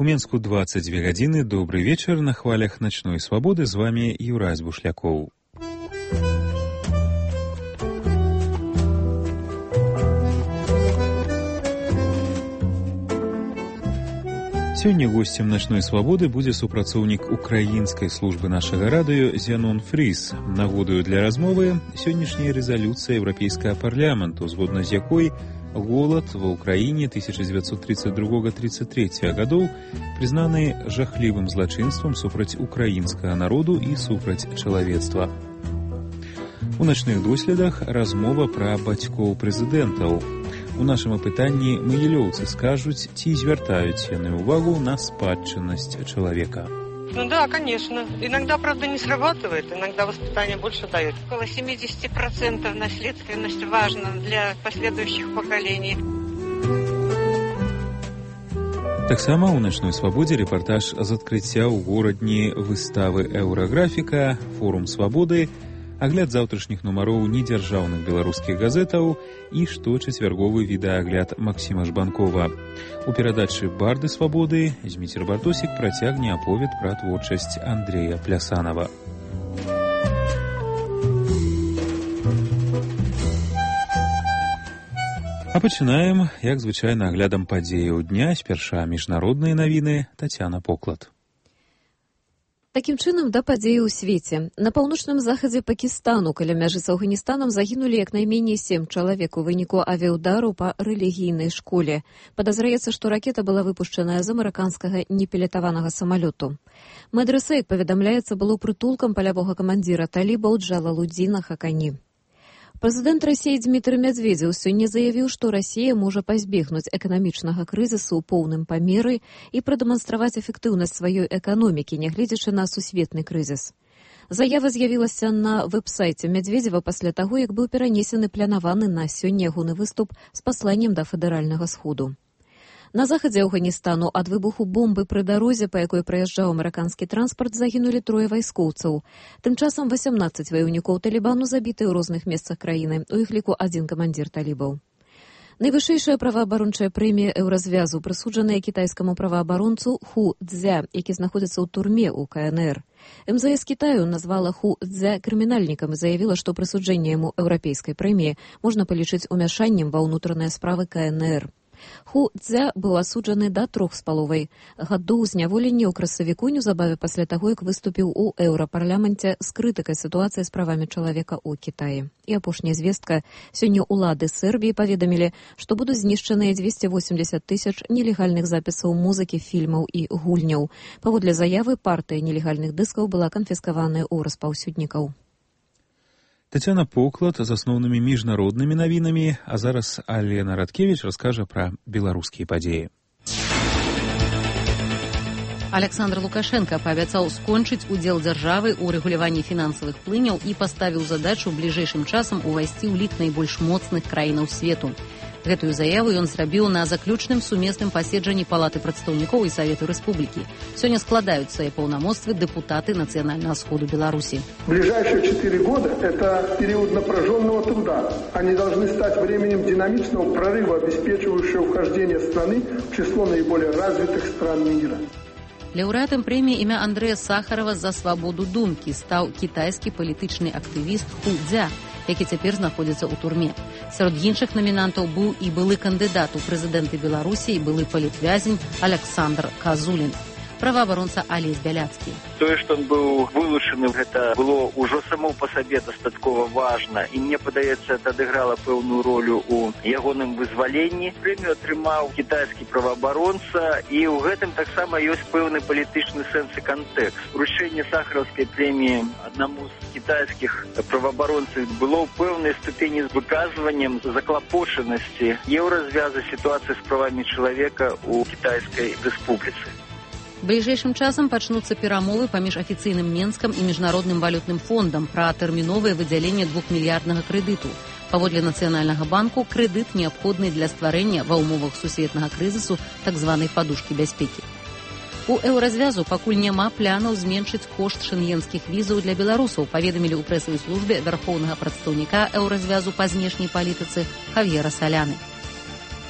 Менску 22 гадзіны. Добрый вечар. На хвалях начной свабоды з вами Юрась Бушлякоў. Сёння госцем начной свабоды будзе супрацоўнік украінскай службы нашага радыё Зянон Фріз. Нагодаю для размовы сённяшняя рэзалюцыя Еўрапейскага парламенту, згодна з якой голад ва ўкраіне 1932-33 гадоў прызнаны жахлівым злачынствам супраць украінскага народу і супраць чалавецтва. У начных доследах размова пра бацькоў прэзідэнтаў. У нашым апытанні магілёўцы скажуць, ці звяртаюць яны ўвагу на спадчыннасць чалавека. Ну да, конечно. Иногда, правда, не срабатывает, иногда воспитание больше дает. Около 70% наследственность важна для последующих поколений. Таксама ў начной свабодзе рэпартаж з адкрыцця ў горадні выставы «Еўраграфіка», форум свабоды, агляд заўтрашніх нумароў недзяржаўных беларускіх газетаў і шточацвярговы відэаагляд Максіма Жбанкова. У перадачы «Барды свабоды» Зміцер Бартосік працягне аповед пра творчасць Андрэя Плясанова. А пачынаем, як звычайна, аглядам падзеяў дня. Спярша міжнародныя навіны. Тацяна Поклад. Такім чынам, да падзеі ў свеце. На паўночным захадзе Пакістану каля мяжы з Афганістанам загінулі як найменей 7 чалавек у выніку авіяўдару па рэлігійнай школе. Падазраецца, што ракета была выпушчаная з амерыканскага непілятаванага самалёту. Мадраса, як паведамляецца, было прытулкам палявога камандзіра талібаў Джалалудзіна Хакані. Прэзідэнт Расіі Дзмітрый Мядзведзеў сёння заявіў, што Расія можа пазбегнуць эканамічнага крызісу ў поўным памеры і прадэманстраваць эфектыўнасць сваёй эканомікі, нягледзячы на сусветны крызіс. Заява з'явілася на вэб-сайце Мядзведзева пасля таго, як быў перанесены планаваны на сёння ягоны выступ з пасланнем да федэральнага сходу. На захадзе Афганістану ад выбуху бомбы пры дарозе, па якой праязджаў амерыканскі транспарт, загінулі 3 вайскоўцаў. Тым часам 18 ваяўнікоў талібану забіты ў розных месцах краіны, у іх ліку 1 камандзір талібаў. Найвышэйшая праваабарончая прэмія Еўразвязу прысуджаная кітайскаму праваабаронцу Ху Цзя, які знаходзіцца ў турме ў КНР. МЗС Кітаю назвала Ху Цзя крымінальнікам і заявіла, што прысуджэнне яму еўрапейскай прэміі можна палічыць умяшаннем ва ўнутраныя справы КНР. Ху Цзя быў асуджаны да 3,5 гадоў зняволення ў красавіку неўзабаве пасля таго, як выступіў у Еўрапарламенце з крытыкай сітуацыі з правамі чалавека ў Кітаі. І апошняя звестка. Сёння ўлады Сербіі паведамілі, што будуць знішчаныя 280 000 нелегальных запісаў музыкі, фільмаў і гульняў. Паводле заявы, партыя нелегальных дыскаў была канфіскаваная ў распаўсюднікаў. Тацяна Поклад з асноўнымі міжнароднымі навінамі, а зараз Алена Радкевіч раскажа пра беларускія падзеі. Александр Лукашенко паабяцаў скончыць удзел дзяржавы ў рэгуляванні фінансавых плыняў і паставіў задачу бліжэйшым часам увайсці ў лік найбольш моцных краінаў свету. Гэтую заяву ён зрабіў на заключным сумесным паседжанні Палаты прадстаўнікоў і Савету Рэспублікі. Сёння складаюць свае паўнамоцтвы депутаты Национального сходу Беларуси. Ближайшие 4 года – это период напряженного труда. Они должны стать временем динамичного прорыва, обеспечивающего вхождение страны в число наиболее развитых стран мира. Лаўрэатам прэміі імя Андрэя Сахарова за свабоду думкі стаў кітайскі палітычны актывіст Ху Цзя, які цяпер знаходзіцца ў турме. Сярод іншых намінантаў быў і былы кандыдат у прэзідэнты Беларусі і былы палітвязень Александр Казулін. Праваабаронца Алесь Бяляцкі. Тое, што ён быў вылучаны, гэта было ўжо само па сабе дастаткова важна, і мне падаецца, это адыграла пэўную ролю ў ягоным вызваленні. Прэмію атрымаў кітайскі праваабаронца, і ў гэтым таксама ёсць пэўны палітычны сэнс і кантэкст. Уручэнне сахараўскай прэміі аднаму з кітайскіх праваабаронцаў было ў пэўнай ступені з выказваннем заклапочанасці еўразвяза сітуацыі з правамі чалавека ў Кітайскай рэспубліцы. Бліжэйшым часам пачнуцца перамовы паміж афіцыйным Менскам і міжнародным валютным фондам пра тэрміновае выдзяленне 2-мільярднага крэдыту. Паводле Нацыянальнага банку, крэдыт неабходны для стварэння ва ўмовах сусветнага крызісу так званай падушкі бяспекі. У Еўразвязу пакуль няма планаў зменшыць кошт шэнгенскіх візаў для беларусаў, паведамілі ў прэсавай службе вярхоўнага прадстаўніка Еўразвязу па знешняй палітыцы Хавьера Саляны.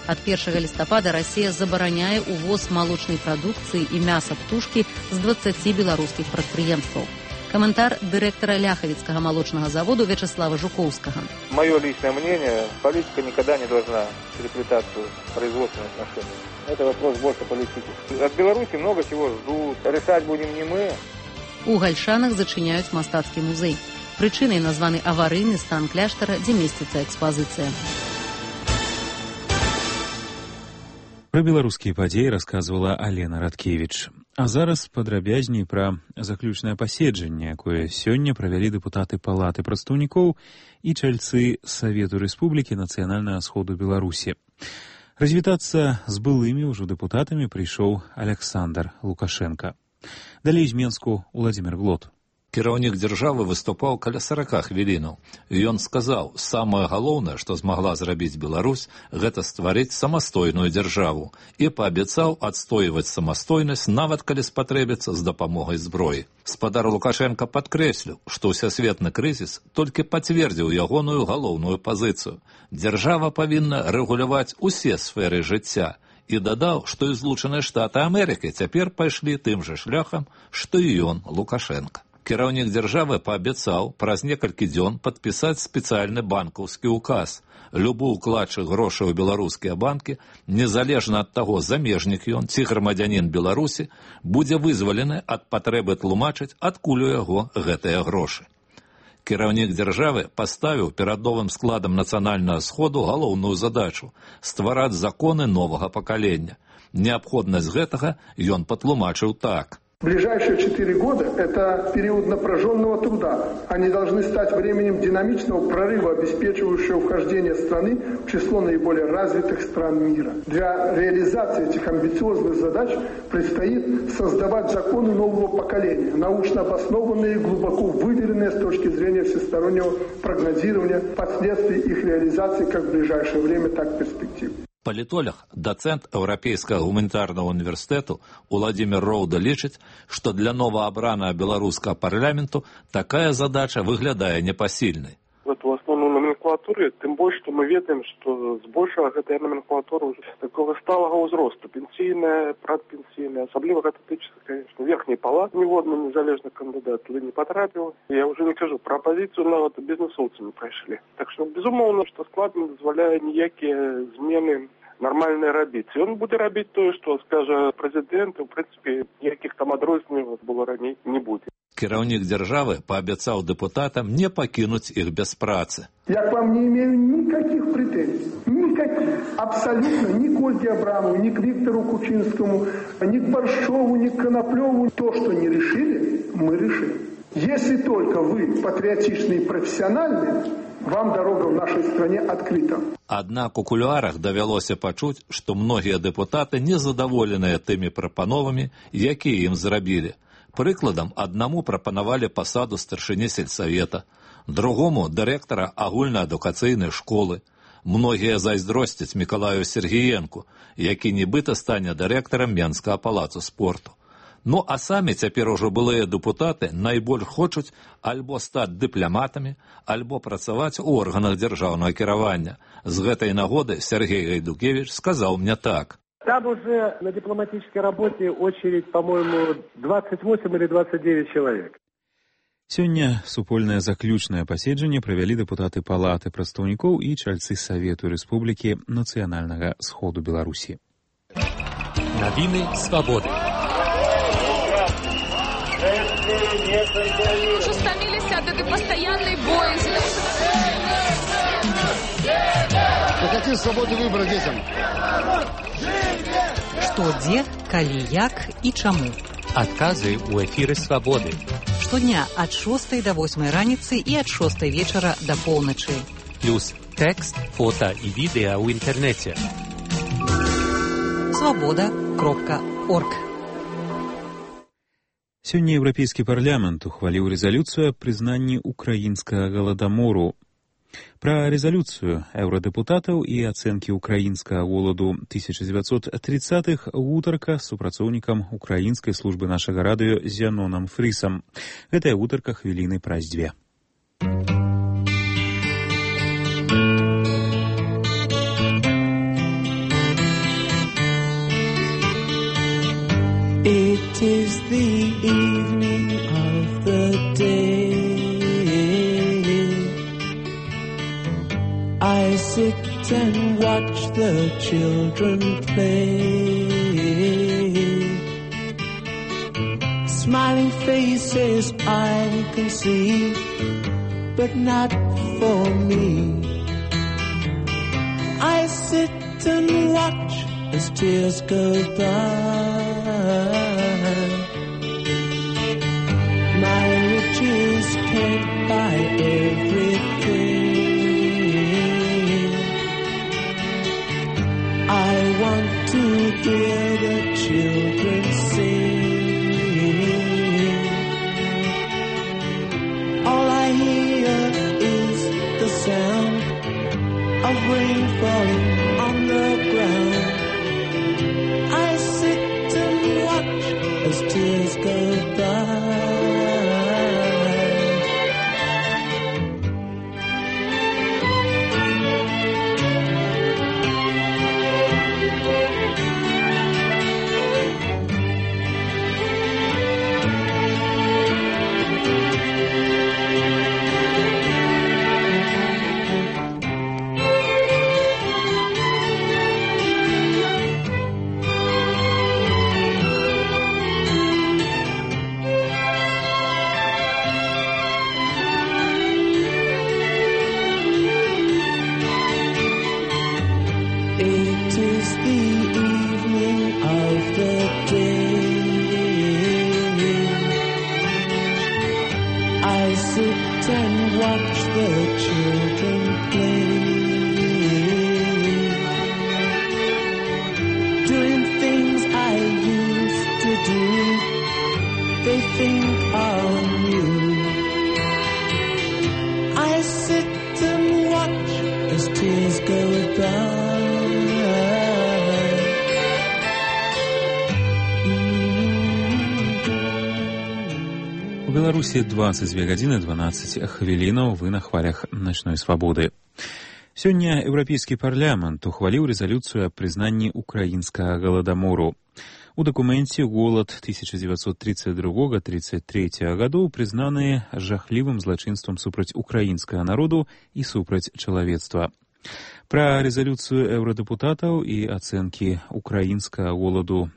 Ад 1 лістапада Расія забараняе ўвоз малочнай прадукцыі і мяса птушкі з 20 беларускіх прадпрыемстваў. Каментар дырэктара Ляхавіцкага молочного завода Вячеслава Жуковского. Мое личное мнение, политика никогда не должна переплетаться в производственных отношениях. Это вопрос больше политики. От Беларуси много чего ждут. Решать будем не мы. У Гальшанах зачыняюць мастацкі музей. Прычынай названы аварыйны стан кляштара, дзе месціцца экспазіцыя. Пра беларускія падзеі расказвала Алена Радкевіч. А зараз падрабязней пра заключнае паседжанне, якое сёння правялі дэпутаты Палаты прадстаўнікоў і чальцы Савету Рэспублікі Нацыянальнага сходу Беларусі. Развітацца з былымі ўжо дэпутатамі прыйшоў Александр Лукашенко. Далей з Менску Владимир Глот. Кіраўнік дзяржавы выступаў каля 40 хвілінаў. Ён сказаў, самае галоўнае, што змагла зрабіць Беларусь, гэта стварыць самастойную дзяржаву і паабяцаў адстойваць самастойнасць, нават калі спатрэбіцца з дапамогай зброі. Спадар Лукашенко падкрэсліў, што ўсесветны крызіс толькі пацвердзіў ягоную галоўную пазіцыю. Дзяржава павінна рэгуляваць усе сферы жыцця і дадаў, што і Злучаныя Штаты Амерыкі цяпер пайшлі тым жа шляхам, што і ён, Лукашенко. Кіраўнік дзяржавы паабяцаў праз некалькі дзён падпісаць спецыяльны банкаўскі ўказ. Любы ўкладчык грошай у беларускія банкі, незалежна ад таго, замежнік ён ці грамадзянін Беларусі, будзе вызвалены ад патрэбы тлумачыць, адкуль у яго гэтыя грошы. Кіраўнік дзяржавы паставіў перад новым складам нацыянальнага сходу галоўную задачу – ствараць законы новага пакалення. Неабходнасць гэтага ён патлумачыў так. Ближайшие 4 года – это период напряженного труда. Они должны стать временем динамичного прорыва, обеспечивающего вхождение страны в число наиболее развитых стран мира. Для реализации этих амбициозных задач предстоит создавать законы нового поколения, научно обоснованные и глубоко выверенные с точки зрения всестороннего прогнозирования последствий их реализации как в ближайшее время, так и в перспективе. Палітолог, дацэнт Еўрапейскага гуманітарнага універсітэту Уладзімір Роўда лічыць, што для новаабранага беларускага парламенту такая задача выглядае непасільнай. Вот в основной номенклатуре, тем больше, что мы ведаем, что збольшага гэтая номенклатура уже такого сталого ўзросту, пенсійная, прадпенсійная, асабліва гэта тычыцца, конечно, верхняй палаты, ніводны незалежны кандыдат туды не потрапіў. Я уже не кажу, про оппозицию нават бізнесоўцы не прайшлі. Так что, безумоўна, што склад не дазваляе ніякія змены нормальныя рабіць. І он будзе рабіць тое, што скажа прэзідэнт, і, в прынцыпе, ніякіх там адрозненняў было раней не будзе. Кіраўнік дзяржавы паабяцаў дэпутатам не пакінуць іх без працы. Я к вам не имею никаких претензий. Никаких. Абсолютно. Ни к Ольге Абрамову, ни к Виктору Кучинскому, ни к Борщеву, ни к Коноплеву. То, что не решили, мы решим. Если только вы патриотичные и профессиональные, вам дорога в нашей стране открыта. Аднак у кулуарах давялося пачуць, што многія дэпутаты незадаволеныя тымі прапановамі, якія ім зрабілі. Прыкладам, аднаму прапанавалі пасаду старшыні сельсавета, другому дырэктара агульнаадукацыйнай школы. Многія зайздросцяць Мікалаю Сергіенку, які нібыта стане дырэктарам Менскага палацу спорту. Ну, а самі цяпер ужо былыя дэпутаты найбольш хочуць альбо стаць дыпламатамі, альбо працаваць у органах дзяржаўнага кіравання. З гэтай нагоды Сергей Гайдукевич сказаў мне так. Там уже на дипломатической работе очередь, по-моему, 28 или 29 человек. Сёння супольнае заключнае паседжанне правялі дэпутаты Палаты прадстаўнікоў і чальцы Савету Рэспублікі Нацыянальнага сходу Беларусі. Навіны свабоды. Уже стомились от этой постоянной боязни. Какие свободы выбора детям? Што, дзе, калі, як і чаму. Адказы ў эфіры свабоды. Штодня ад 6 до 8 раніцы і ад 6 вечара до поўначы. Плюс тэкст, фота і відэа ў інтэрнэце. Свабода.орг. Сёння Еўрапейскі парламент ухваліў рэзалюцыю аб прызнанні украінскага галадамору. Пра рэзалюцыю еўрадэпутатаў і ацэнкі украінскага голаду 1930-х гутарка з супрацоўнікам украінскай службы нашага радыё Зянонам Фрісам. Гэтая гутарка хвіліны праз 2. I sit and watch the children play. Smiling faces I can see, but not for me. I sit and watch as tears go by. My riches can't buy everything. I want to hear the children sing. All I hear is the sound of rain falling on the ground. I sit and watch as tears go by. У Беларусі 22 гадзіны 12 хвілінаў, вы на хвалях начной свабоды. Сёння Еўрапейскі парламент ухваліў рэзалюцыю аб прызнанні украінскага галадамору. У дакуменце голад 1932-33 гадоў прызнаны жахлівым злачынствам супраць украінскага народу і супраць чалавецтва. Пра рэзалюцыю еўрадэпутатаў і ацэнкі украінскага голаду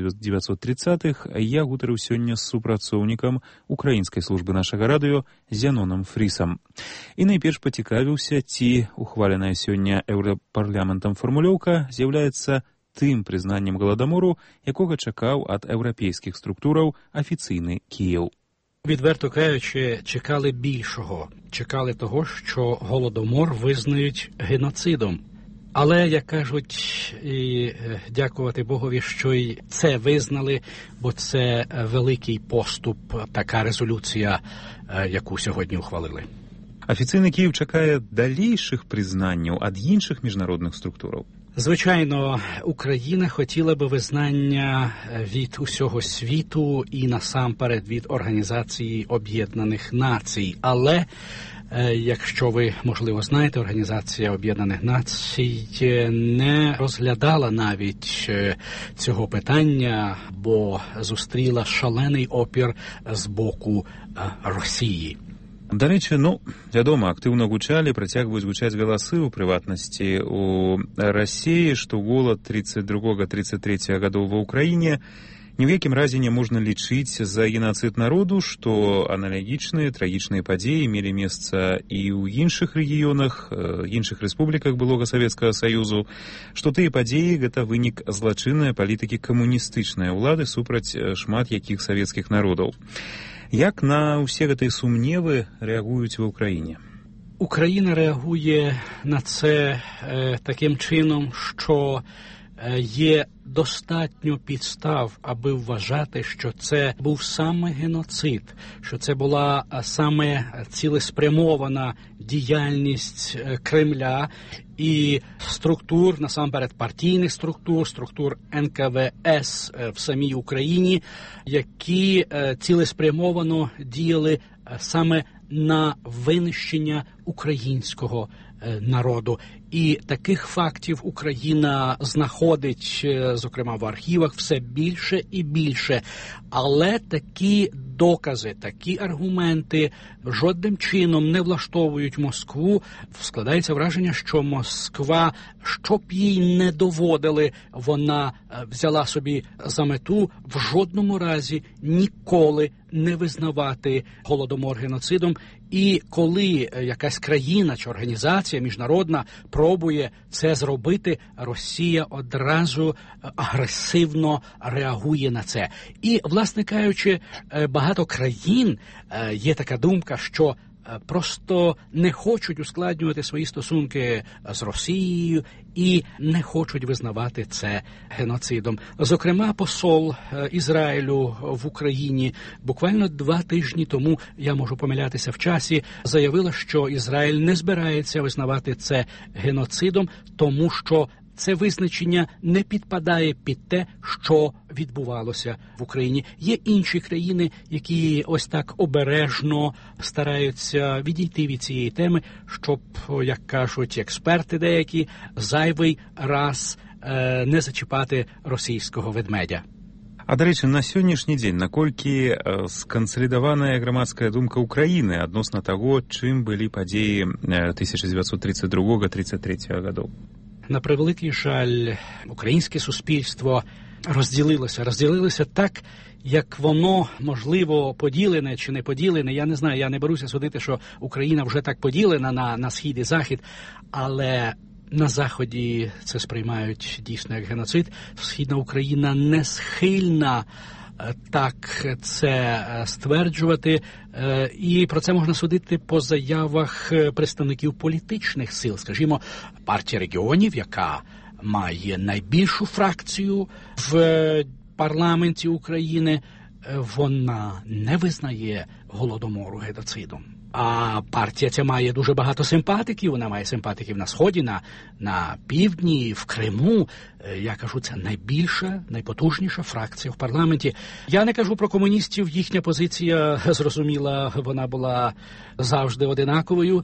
1930-х я гутарыў сёння з супрацоўнікам украінскай службы нашага радыё Зянонам Фрісам. І найперш пацікавіўся, ці ухваленая сёння еўрапарламентам фармулёўка з'яўляецца тым прызнаннем галадамору, якога чакаў ад еўрапейскіх структураў афіцыйны Кієў. Відверто кажучи, чекали більшого. Чекали того, що Голодомор визнають геноцидом. Але, як кажуть, і дякувати Богові, що й це визнали, бо це великий поступ, така резолюція, яку сьогодні ухвалили. Афіцыйны Кіїв чакає далейших признанняў ад іншых міжнародних структураў? Звичайно, Україна хотіла би визнання від усього світу і насамперед від Організації Об'єднаних Націй. Але, якщо ви, можливо, знаєте, Організація Об'єднаних Націй не розглядала навіть цього питання, бо зустріла шалений опір з боку Росії. Дарэчы, вядома, актыўна гучалі, працягваюць гучаць галасы, у прыватнасці у Расіі, што голад 32-33 гадоў ва ўкраіне ні ў якім разе не можна лічыць за геноцид народу, што аналагічныя трагічныя падзеі мелі месца і ў іншых рэгіёнах, іншых рэспубліках былога Савецкага Саюзу, што тыя падзеі гэта вынік злачыннай палітыкі камуністычнай улады супраць шмат якіх савецкіх народаў. Як на ўсе гэтыя сумневы рэагуюць ва ўкраіне? Україна реагує на це таким чином, що є достатньо підстав, аби вважати, що це був саме геноцид, що це була саме цілеспрямована діяльність Кремля і структур, насамперед партійних структур НКВС в самій Україні, які цілеспрямовано діяли саме на винищення українського народу. І таких фактів Україна знаходить, зокрема в архівах, все більше і більше. Але такі докази, такі аргументи жодним чином не влаштовують Москву. Складається враження, що Москва, щоб їй не доводили, вона взяла собі за мету в жодному разі ніколи не визнавати Голодомор геноцидом. І коли якась країна чи організація міжнародна пробує це зробити, Росія одразу агресивно реагує на це. І, власне кажучи, багато країн, є така думка, що просто не хочуть ускладнювати свої стосунки з Росією і не хочуть визнавати це геноцидом. Зокрема, посол Ізраїлю в Україні буквально 2 тижні тому, я можу помилятися в часі, заявила, що Ізраїль не збирається визнавати це геноцидом, тому що це визначення не підпадає під те, що відбувалося в Україні. Є інші країни, які ось так обережно стараються відійти від цієї теми, щоб, як кажуть експерти деякі, зайвий раз не зачіпати російського ведмедя. А, до речі, на сённяшні дзень наколькі скансалідаваная грамадская думка Украіны адносна таго, чым былі падзеі 1932-33 гадоў? На превеликий жаль, українське суспільство розділилося так, як воно, можливо, поділене чи не поділене. Я не знаю, я не беруся судити, що Україна вже так поділена на схід і захід, але на Заході це сприймають дійсно як геноцид. Східна Україна не схильна так це стверджувати, і про це можна судити по заявах представників політичних сил. Скажімо, партія регіонів, яка має найбільшу фракцію в парламенті України, вона не визнає Голодомору геноцидом. А партія ця має дуже багато симпатиків, вона має симпатиків на Сході, на Півдні, в Криму. Я кажу, це найбільша, найпотужніша фракція в парламенті. Я не кажу про комуністів, їхня позиція, зрозуміла, вона була завжди одинаковою,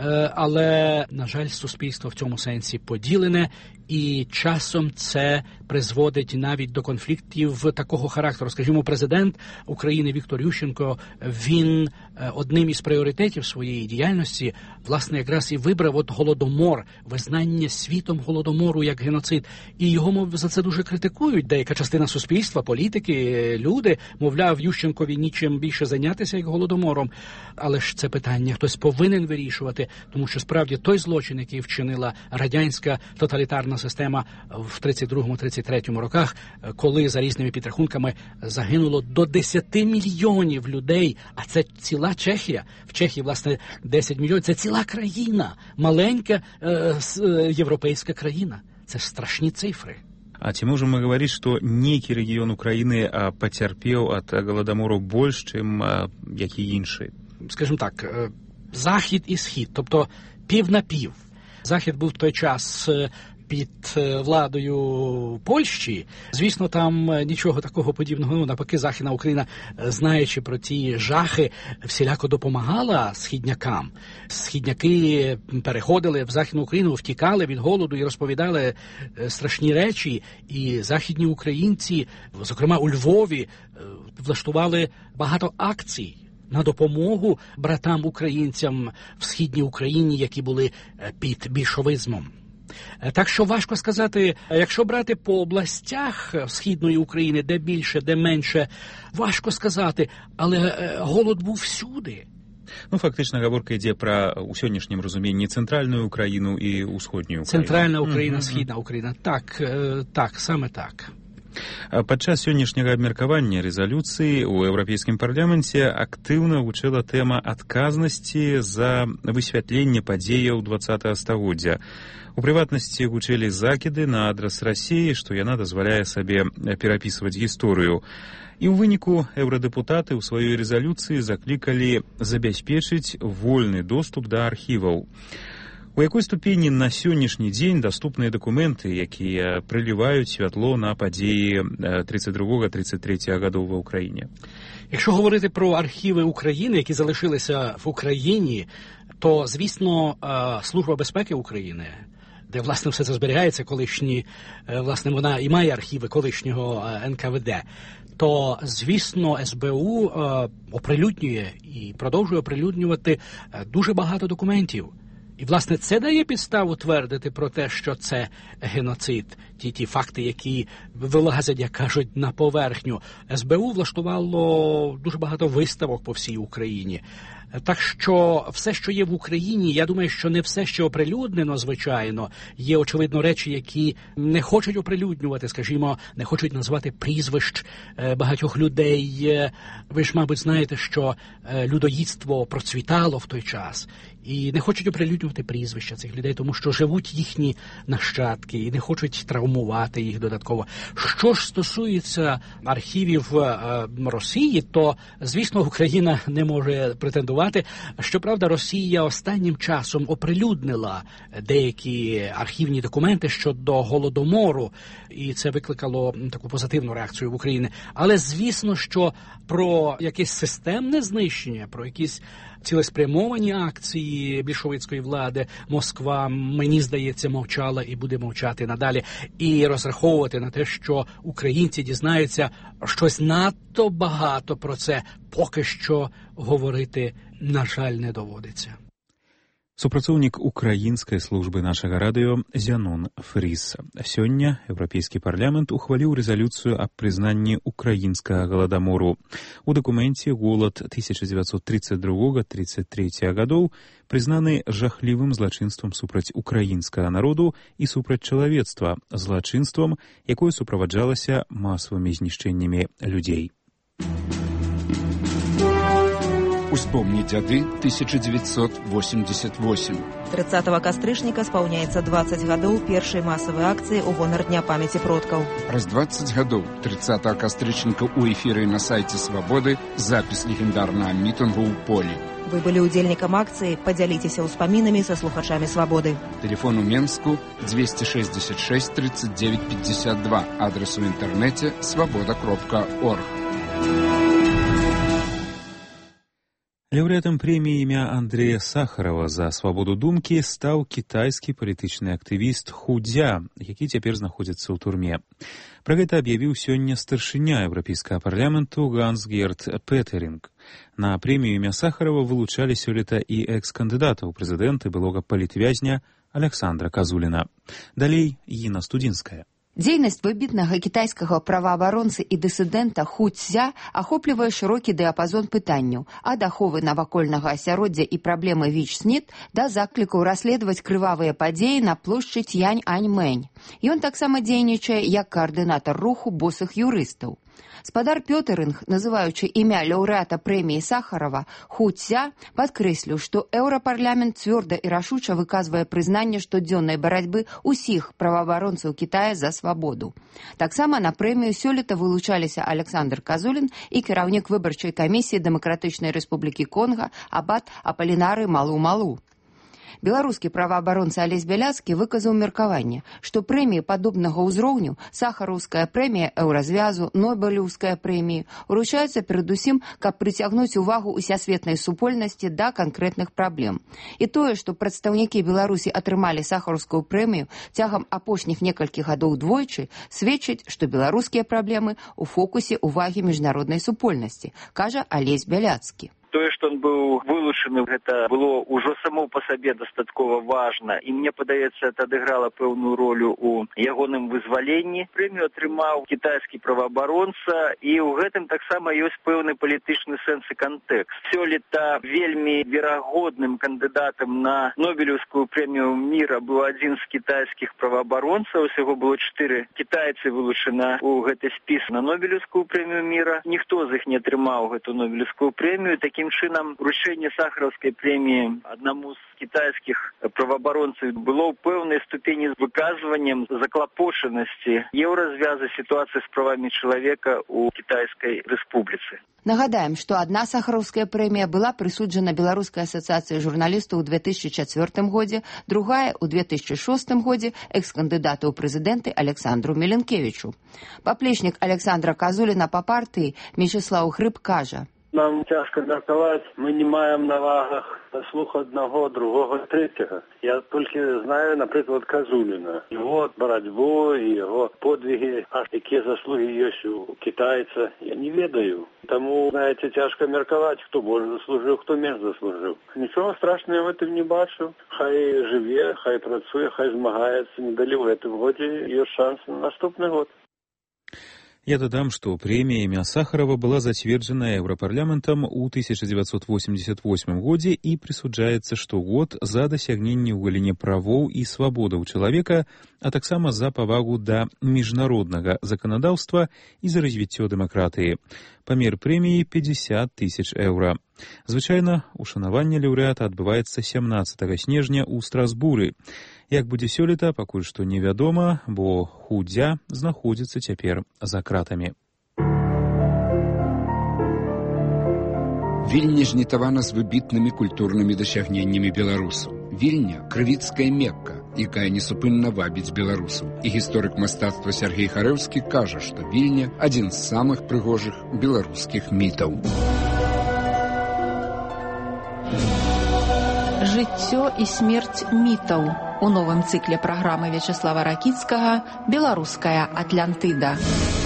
але, на жаль, суспільство в цьому сенсі поділене, і часом це призводить навіть до конфліктів такого характеру. Скажімо, президент України Віктор Ющенко, він одним із пріоритетів своєї діяльності, власне, якраз і вибрав от Голодомор, визнання світом Голодомору як геноцид. І його, мов, за це дуже критикують. Деяка частина суспільства, політики, люди, мовляв, Ющенкові нічим більше зайнятися, як Голодомором. Але ж це питання хтось повинен вирішувати, тому що справді той злочин, який вчинила радянська тоталітарна система в 32-33 роках, коли за різними підрахунками загинуло до 10 мільйонів людей, а це ціла Чехія. В Чехії, власне, 10 мільйонів – це ціла країна, маленька європейська країна. Це страшні цифри. А ці можем мы говорить, что некий регион Украины потерпел от Голодомору больше, чем які інші? Скажімо так, захід і схід, тобто пів на пів. Захід був в той час під владою Польщі. Звісно, там нічого такого подібного, навпаки, Західна Україна, знаючи про ті жахи, всіляко допомагала східнякам. Східняки переходили в Західну Україну, втікали від голоду і розповідали страшні речі. І західні українці, зокрема у Львові, влаштували багато акцій на допомогу братам-українцям в Східній Україні, які були під більшовизмом. Так що важко сказати, якщо брати по областях Східної України, де більше, де менше, важко сказати, але голод був всюди. Ну, фактично, гаворка йде про, у сьогоднішнім розумінні, центральну Україну і усходню Україну. Центральна Україна, Східна Україна. Так, саме так. Падчас сённяшняга абмеркавання рэзалюцыі ў еўрапейскім парламенце актыўна гучэла тэма адказнасці за высвятленне падзеяў 20 стагоддзя. У прыватнасці гучэлі закіды на адрас Расіі, што яна дазваляе сабе перапісваць гісторыю. І ў выніку еўрадэпутаты ў сваёй рэзалюцыі заклікалі забяспечыць вольны доступ да архіваў. У якой ступені на сённяшні дзень даступныя дакументы, якія прыліваюць святло на падзеі 32-33 гадоў ва Ўкраіне? Якщо говорити про архіви України, які залишилися в Україні, то, звісно, Служба безпеки України, де, власне, все це зберігається, власне, вона і має архіви колишнього НКВД, то, звісно, СБУ оприлюднює і продовжує оприлюднювати дуже багато документів. І, власне, це дає підставу твердити про те, що це геноцид. Ті факти, які вилазять, як кажуть, на поверхню. СБУ влаштувало дуже багато виставок по всій Україні. Так що все, що є в Україні, я думаю, що не все, що оприлюднено, звичайно. Є, очевидно, речі, які не хочуть оприлюднювати, скажімо, не хочуть назвати прізвищ багатьох людей. Ви ж, мабуть, знаєте, що людоїдство процвітало в той час. І не хочуть оприлюднювати прізвища цих людей, тому що живуть їхні нащадки і не хочуть травмувати їх додатково. Що ж стосується архівів Росії, то, звісно, Україна не може претендувати. Щоправда, Росія останнім часом оприлюднила деякі архівні документи щодо Голодомору, і це викликало таку позитивну реакцію в Україні. Але, звісно, що про якесь системне знищення, про якісь цілеспрямовані акції більшовицької влади Москва, мені здається, мовчала і буде мовчати надалі. І розраховувати на те, що українці дізнаються щось надто багато про це, поки що говорити, на жаль, не доводиться. Супрацоўнік украінскай службы нашага радыё Зянон Фріс. Сёння Еўрапейскі парламент ухваліў рэзалюцыю аб прызнанні украінскага галадамору. У дакуменце голад 1932-33 гадоў прызнаны жахлівым злачынствам супраць украінскага народу і супраць чалавецтва, злачынствам, якое суправаджалася масавымі знішчэннямі людзей. Успомни дзяды 1988. 30 кастрычніка спаўняецца 20 гадоў першай масавай акцыі ў гонар Дня памяці продкаў. Праз 20 гадоў 30 кастрычніка ў эфіры на сайце Свабоды запіс легендарнага мітынгу ў полі. Вы былі ўдзельнікам акцыі, падзяліцеся ўспамінамі са слухачамі Свабоды. Тэлефон у Менску 266 39 52, адрес у інтэрнэце свабода.орг. Лаўрэатам прэміі імя Андрэя Сахарова за свабоду думкі стаў кітайскі палітычны актывіст Ху Дзя, які цяпер знаходзіцца ў турме. Пра гэта аб'явіў сёння старшыня Еўрапейскага парламенту Ганс-Герт Петеринг. На прэмію імя Сахарова вылучалі сёлета і экс-кандыдата ў прэзідэнты былога палітвязня Александра Казуліна. Далей Іна Студзінская. Дзейнасць выбітнага кітайскага праваабаронцы і дысідэнта Ху Цзя ахоплівае шырокі дыяпазон пытанняў, ад аховы навакольнага асяроддзя і праблемы ВІЧ-СНІД да заклікаў расследаваць крывавыя падзеі на плошчы Тянь-Ань-Мэнь. Ён таксама дзейнічае як каардынатар руху босых юрыстаў. Спадар Пётеринг, называючы імя лаўрэата прэміі Сахарова, Ху Цзя падкрэсліў, што Еўрапарламент цвёрда і рашуча выказвае прызнанне штодзённай барацьбы ўсіх праваабаронцаў Кітая за свабоду. Таксама на прэмію сёлета вылучаліся Александр Казулін і кіраўнік выбарчай камісіі Дэмакратычнай Рэспублікі Конга Абат Аполінары Малу-Малу. Беларускі праваабаронца Алесь Бяляцкі выказаў меркаванне, што прэміі падобнага ўзроўню, сахараўская прэмія Еўразвязу, Нобелеўская прэмія уручаюцца перадусім, каб прыцягнуць увагу усесветнай супольнасці да канкрэтных праблем. І тое, што прадстаўнікі Беларусі атрымалі сахараўскую прэмію цягам апошніх некалькіх гадоў двойчы, сведчыць, што беларускія праблемы ў фокусе ўвагі міжнароднай супольнасці, кажа Алесь Бяляцкі. Тое, што он быў вылучаны, гэта было ўжо само па сабе дастаткова важна, і мне падаецца, это адыграла пэўную ролю ў ягоным вызваленні. Прэмію атрымаў кітайскі праваабаронца, і ў гэтым таксама ёсць пэўны палітычны сэнс і кантэкст. Сёлета вельмі верагодным кандыдатам на Нобелеўскую прэмію міра быў адзін з кітайскіх праваабаронцаў, усяго было 4 кітайцы вылучана ў гэты спіс на Нобелеўскую прэмію міра. Ніхто з іх не атрымаў гэту Нобелеўскую прэмію. Такім чынам, вручэнне сахараўскай прэміі аднаму з кітайскіх праваабаронцаў было ў пэўнай ступені з выказваннем заклапочанасці еўразвяза сітуацыі з правамі чалавека ў Кітайскай рэспубліцы. Нагадаем, што адна сахараўская прэмія была прысуджана Беларускай асацыяцыяй журналістаў у 2004 годзе, другая ў 2006 годзе экс-кандыдату ў прэзідэнты Александру Меленкевічу. Паплечнік Александра Казуліна па партыі Мечыслаў Грыб кажа: Нам цяжка меркаваць, мы не маем на вагах слух аднаго, другого, трэцяга. Я толькі знаю, напрыклад, Казуліна. Его барацьбу і яго подвиги, а якія заслугі ёсць у кітайца, я не ведаю. Таму, знаете, цяжка меркаваць, хто больш заслужыў, хто менш заслужыў. Нічога страшнага в этом не бачу. Хай жыве, хай працуе, хай змагаецца. Не далі ў гэтым годзе ёсць шанс на наступны год. Я дадам, што прэмія імя Сахарова была зацверджана Еўрапарламентам у 1988 годзе і прысуджаецца штогод за дасягненне ў галіне правоў і свабодаў чалавека, а таксама за павагу да міжнароднага заканадаўства і за развіццё дэмакратыі. Памер прэміі 50 000 еўра. Звычайна, ушанаванне лаўрэата адбываецца 17 снежня ў Страсбуры. Як будзе сёлета, пакуль што невядома, бо Худзя знаходзіцца цяпер за кратамі. Вільня жнітавана з выбітнымі культурнымі дасягненнямі беларусаў. Вільня – крывіцкая Мекка, якая несупынна вабіць беларусаў. І гісторык мастацтва Сергей Харэўскі кажа, што Вільня – адзін з самых прыгожых беларускіх мітаў. Жыццё і смерць мітаў. У новым цыкле праграмы Вячеслава Ракіцкага «Беларуская Атлантыда».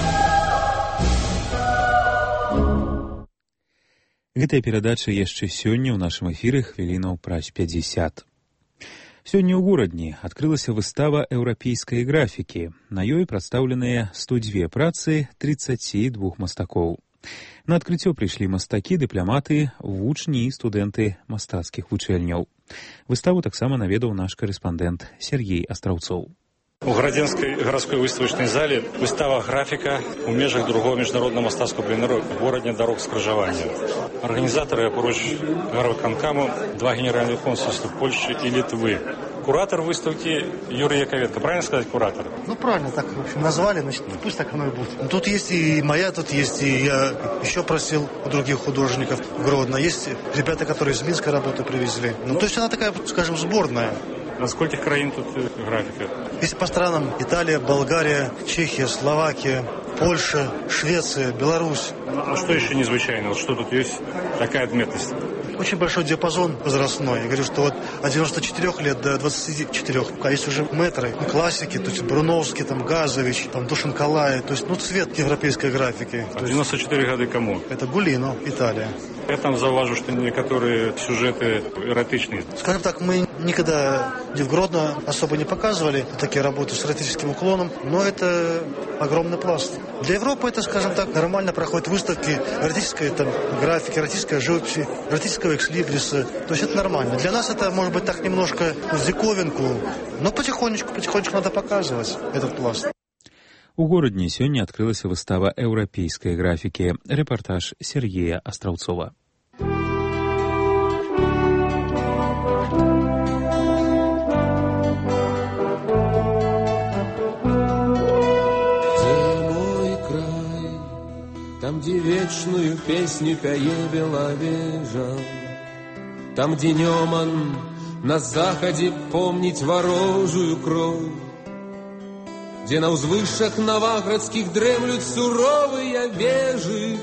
Гэтая перадача яшчэ сёння ў нашым эфіры хвілінаў праз 50. Сёння ў горадні адкрылася выстава еўрапейскай графікі. На ёй прадстаўленыя 102 працы 32 мастакоў. На адкрыццё прыйшлі мастакі, дыпламаты, вучні і студэнты мастацкіх вучэльняў. Выставу таксама наведаў наш карэспандэнт Сергей Астраўцоў. У Градзенскай гарадской выставачнай зале выстава графіка ў межах другого міжнароднага мастацкага пленэру горадня дарог скрыжавання. Арганізатары апороч гарвыканкаму два генеральных консульства Польши и Литвы. Куратор выставки Юрий Яковенко. Правильно сказать куратор? Ну, правильно так, в общем, назвали, значит, пусть так оно и будет. Тут есть и моя, тут есть и я еще просил у других художников Гродно. Есть ребята, которые из Минска работы привезли. Ну, то есть она такая, скажем, сборная. А скольких краин тут графика? Если по странам: Италия, Болгария, Чехия, Словакия, Польша, Швеция, Беларусь. А что еще незвычайно? Вот что тут есть такая отметность? Очень большой диапазон возрастной. Я говорю, что вот от 94 лет до 24. А есть уже мэтры, классики, то есть Бруновский, там, Газович, там, Душенкалай. То есть, ну, цвет европейской графики. А 94 года кому? Это Гулино, Италия. Я там заважу, что некоторые сюжеты эротичные. Скажем так, мы никогда в Гродно особо не показывали такие работы с эротическим уклоном, но это огромный пласт. Для Европы это, скажем так, нормально проходят выставки эротической там, графики, эротической живописи, эротического экслибриса. То есть это нормально. Для нас это, может быть, так немножко в диковинку, но потихонечку надо показывать этот пласт. У горадні сёння адкрылася выстава еўрапейскай графікі. Рэпартаж Сергея Астраўцова. Там, где вечную песню пяе Белавежа, там, где днем он на заходе помнить ворожую кровь, где на узвышах новоградских дремлют суровые вежи,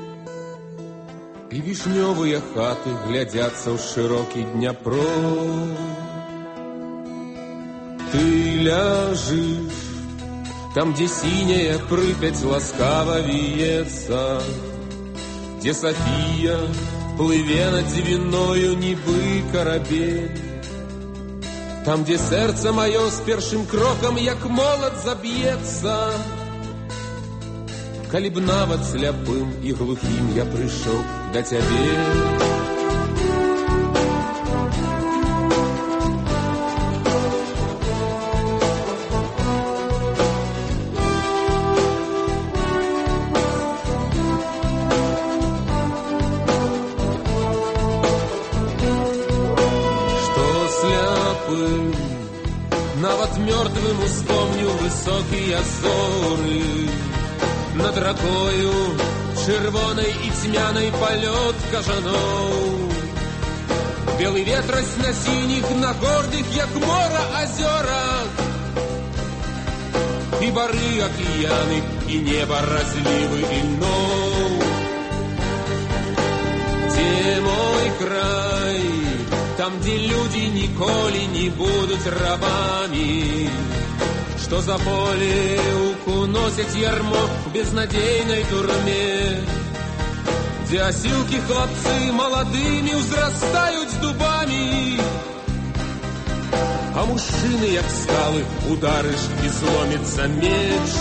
и вишневые хаты глядятся в широкий Дняпров. Ты ляжешь там, где синяя Припять ласкаво виется, где София, плыве над Двиною, нібы корабель, там, где сердце мое с першим кроком, як молот, забьется. Калі б нават сляпым и глухим я пришел до тебе. Мертвым успомню высокие зоры, над ракою червоной и тьмяной полет кажанов. Белый ветрось на синих, на гордых, як мора, озерах, и бары океаны, и небо разливы и льнов. Где мой край? Там, где люди николи не будут рабами. Что за поле уносят ярмо в безнадейной турме, где осилки хлопцы молодыми взрастают с дубами, а мужчины, як скалы, ударишь и сломится меч.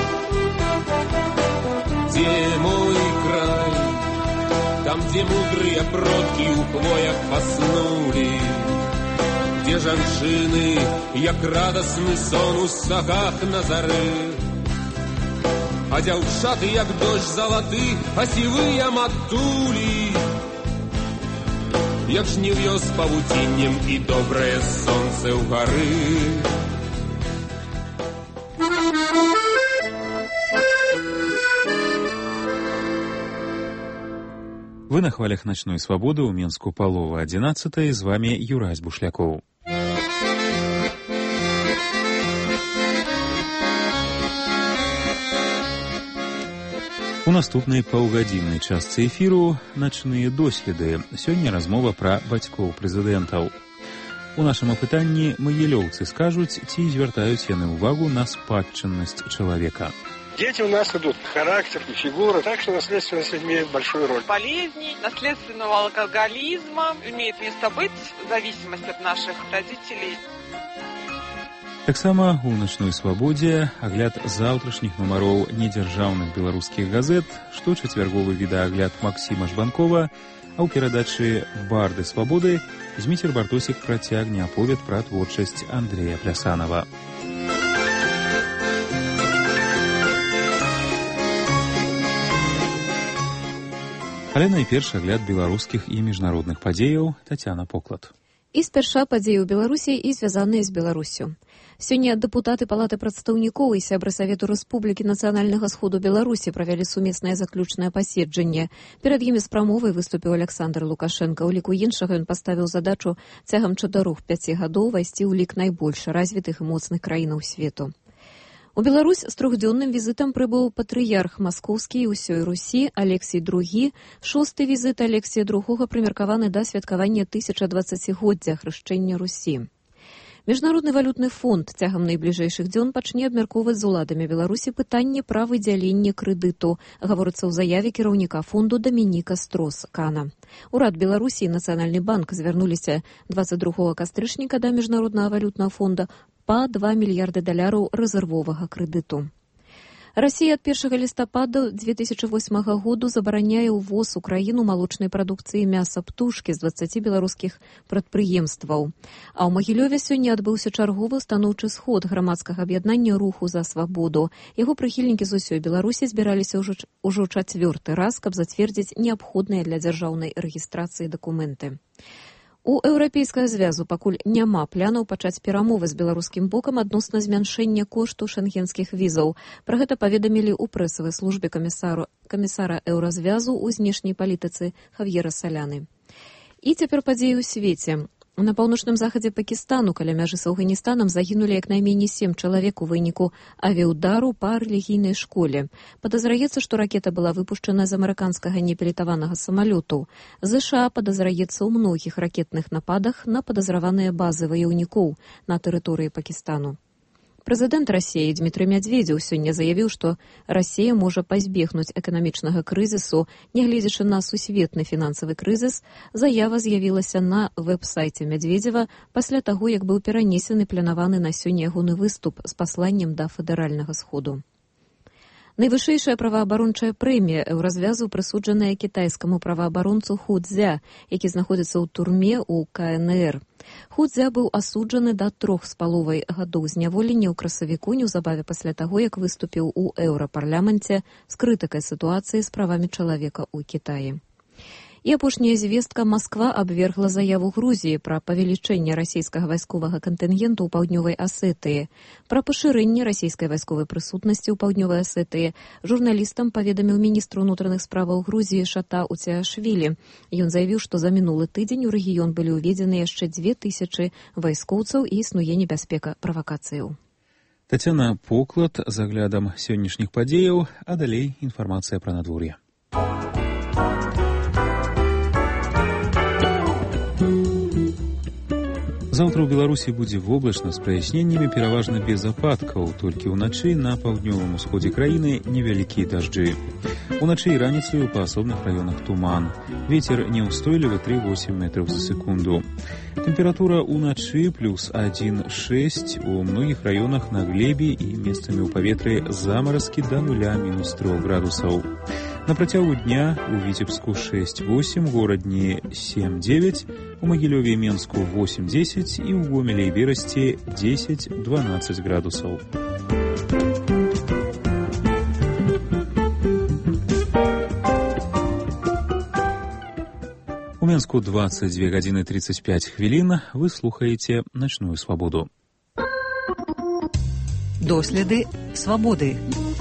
Где мой край? Там, где мудрые продки у хвоях поснули, где жанчыны, як радостный сон у сагах на зары, а дзяўчаты, як дождь залаты, а сівыя матулі, як жнів'ё з павуціннем і добрае сонце ў гары. Вы на хвалях «Ночной свободы» у Менску палова 11. З вами Юрась Бушлякоў. У наступнай паўгадзіннай частцы эфіру «Начныя доследы». Сёння размова пра бацькоў прэзідэнтаў. У нашым апытанні магілёўцы скажуць, ці звяртаюць яны ўвагу на спадчыннасць чалавека. Дети у нас идут, характер, фигура, так что наследственность имеет большую роль. Болезней, наследственного алкоголизма имеет место быть, зависимость от наших родителей. Таксама у «Начной свабодзе» агляд заўтрашніх нумароў недзяржаўных беларускіх газет, шточацвярговы відэаагляд Максіма Жбанкова, а ў перадачы «Барды свабоды» Зміцер Бартосік працягне аповед пра творчасць Андрэя Плясанова. Але найперш агляд беларускіх і міжнародных падзеяў. Тацяна Поклад. І спярша падзеі ў Беларусі і звязаныя з Беларусю. Сёння дэпутаты Палаты прадстаўнікоў і сябры Савету Рэспублікі Нацыянальнага сходу Беларусі правялі сумеснае заключнае паседжанне. Перад імі з прамовай выступіў Александр Лукашенко. У ліку іншага ён паставіў задачу цягам 4-5 гадоў вайсці ў лік найбольш развітых і моцных краінаў свету. У Беларусь з трохдзённым візітам прыбыў патрыярх маскоўскі і ўсёй Русі Алексій II. 6-й візіт Алексія II прымеркаваны да святкавання 1020-годдзя хрышчэння Русі. Міжнародны валютны фонд цягам найбліжэйшых дзён пачне абмяркоўваць з уладамі Беларусі пытанне пра выдзяленне крэдыту, гаворыцца ў заяве кіраўніка фонду Дамініка Строс-Кана. Урад Беларусі і Нацыянальны банк звярнуліся 22 кастрычніка да Міжнароднага валютнага фонда па $2 мільярды рэзервовага крэдыту. Расія ад 1 лістапада 2008 году забараняе ўвоз у краіну малочнай прадукцыі мяса птушкі з 20 беларускіх прадпрыемстваў. А ў Магілёве сёння адбыўся чарговы станоўчы сход грамадскага аб'яднання «Руху за свабоду». Яго прыхільнікі з усёй Беларусі збіраліся ўжо 4-й раз, каб зацвердзіць неабходныя для дзяржаўнай рэгістрацыі дакументы. У Еўрапейскага звязу пакуль няма планаў пачаць перамовы з беларускім бокам адносна змяншэння кошту шэнгенскіх візаў. Пра гэта паведамілі ў прэсавай службе камісара Еўразвязу ў знешняй палітыцы Хавьера Саляны. І цяпер падзеі ў свеце. На паўночным захадзе Пакістану каля мяжы з Афганістанам загінулі як найменей 7 чалавек у выніку авіяудару па рэлігійнай школе. Падазраецца, што ракета была выпушчана з амерыканскага непілатаванага самалёту. ЗША падазраецца ў многіх ракетных нападах на падазраваныя базы ваяўнікоў на тэрыторыі Пакістану. Прэзідэнт Расіі Дмітрый Мядзведзеў сёння заявіў, што Расія можа пазбегнуць эканамічнага крызісу, нягледзячы на сусветны фінансавы крызіс. Заява з'явілася на вэб-сайце Мядзведзева пасля таго, як быў перанесены планаваны на сёння ягоны выступ з пасланнем да федэральнага сходу. Найвышэйшая праваабарончая прэмія Еўразвязу прысуджаная кітайскаму праваабаронцу Ху Цзя, які знаходзіцца ў турме ў КНР. Ху Цзя быў асуджаны да 3,5 гадоў зняволення ў красавіку неўзабаве пасля таго, як выступіў у Еўрапарламенце з крытыкай сітуацыі з правамі чалавека ў Кітаі. І апошняя звестка: Масква абвергла заяву Грузіі пра павелічэнне расійскага вайсковага кантынгенту ў паўднёвай Асетыі. Пра пашырэнне расійскай вайсковай прысутнасці ў паўднёвай Асетыі журналістам паведаміў міністр унутраных справаў Грузіі Шата Уцяашвілі. Ён заявіў, што за мінулы тыдзень у рэгіён былі ўведзены яшчэ 2000 вайскоўцаў і існуе небяспека правакацыяў. Тацяна Поклад з аглядам сённяшніх падзеяў, а далей інфармацыя пра надвор'е. Заўтра ў Беларусі будзе воблачна з праясненнямі, пераважна без ападкаў, толькі ўначы на паўднёвым усходзе краіны невялікія дажджы. Уначы і раніцаю па асобных раёнах туман. Вецер няўстойлівы 3,8 метраў за секунду. Тэмпература ўначы плюс 1,6, у многіх раёнах на глебе і месцамі ў паветры замаразкі да 0 - 3 градусаў. На працягу дня у Віцебску 6-8, горадні 7-9, у Магілёве і Менску 8-10 і ў Гомелі і Берасці 10-12 градусаў. У Менску 22 гадзіны 35 хвілін. Вы слухаеце «Начную свабоду». Доследы свабоды.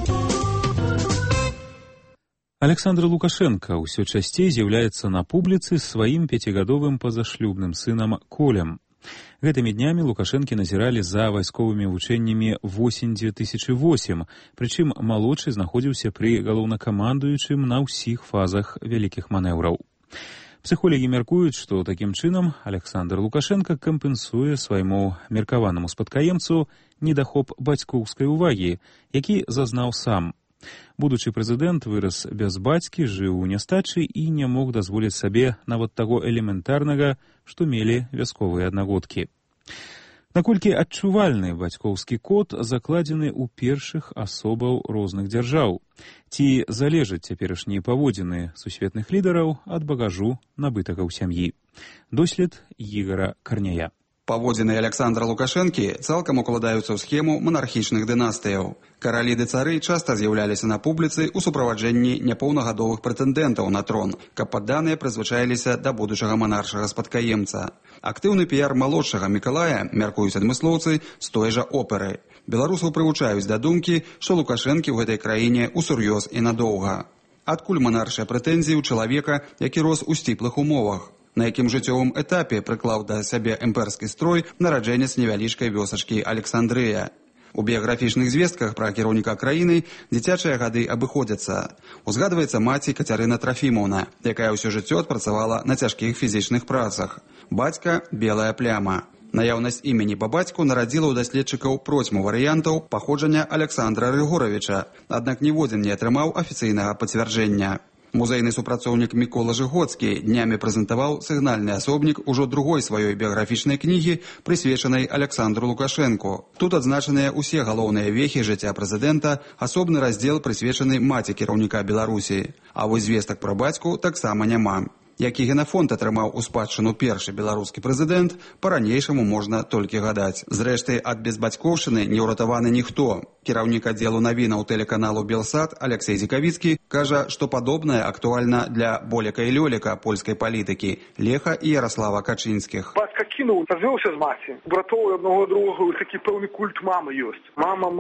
Александр Лукашенко ўсё часцей з'яўляецца на публіцы з сваім 5гадовым пазашлюбным сынам Колем. Гэтымі днямі Лукашэнкі назіралі за вайсковымі вучэннямі восень 2008, прычым малодшы знаходзіўся пры галоўнакамандуючым на ўсіх фазах вялікіх манеўраў. Псіхолагі мяркуюць, што такім чынам Александр Лукашенко кампенсуе свайму меркаванаму спадкаемцу недахоп бацькоўскай увагі, які зазнаў сам. Будучы прэзідэнт вырас без бацькі, жыў у нястачы і не мог дазволіць сабе нават таго элементарнага, што мелі вясковыя аднагодкі. Наколькі адчувальны бацькоўскі код закладзены ў першых асобаў розных дзяржаў? Ці залежаць цяперашнія паводзіны сусветных лідараў ад багажу набытага ў сям'і? Дослед Ігора Карняя. Паводзіны Александра Лукашэнкі цалкам укладаюцца ў схему манархічных дынастыяў. Каралі ды цары часта з'яўляліся на публіцы ў суправаджэнні няпоўнагадовых прэтэндэнтаў на трон, каб падданыя прызвычаіліся да будучага манаршага спадкаемца. Актыўны піяр малодшага Мікалая, мяркуюць адмыслоўцы, з той жа оперы. Беларусаў прывучаюць да думкі, што Лукашэнкі ў гэтай краіне ўсур'ёз і надоўга. Адкуль манаршыя прэтэнзіі ў чалавека, які рос у сціплых умовах? На якім жыццёвым этапе прыклаў да сябе імперскі строй нараджэнец невялічкай вёсачкі Александрыя. У біяграфічных звестках пра кіраўніка краіны дзіцячыя гады абыходзяцца. Узгадваецца маці Кацярына Трафімаўна, якая ўсё жыццё адпрацавала на цяжкіх фізічных працах. Бацька – белая пляма. Наяўнасць імені па бацьку нарадзіла ў даследчыкаў процьму варыянтаў паходжання Александра Рыгоравіча, аднак ніводзін не атрымаў афіцыйнага пацвярджэння. Музейны супрацоўнік Мікола Жыгоцкі днямі прэзентаваў сігнальны асобнік ужо другой сваёй біяграфічнай кнігі, прысвечанай Александру Лукашэнку. Тут адзначаныя ўсе галоўныя вехі жыцця прэзідэнта, асобны раздзел прысвечаны маці кіраўніка Беларусі. А вось звестак пра бацьку таксама няма. Які генафонд атрымаў у спадчыну першы беларускі прэзідэнт, па-ранейшаму можна толькі гадаць. Зрэшты, ад безбацькоўшчыны не ўратаваны ніхто. Кіраўнік аддзелу навінаў тэлеканалу «Белсат» Алексей Зікавіцкі кажа, што падобнае актуальна для Боліка і Лёліка польскай палітыкі, Леха і Ярослава Качынскіх. Бацька кінуў, развёўся з маці. Братоў аднаго другога, такі пэўны культ мамы ёсць. Мама,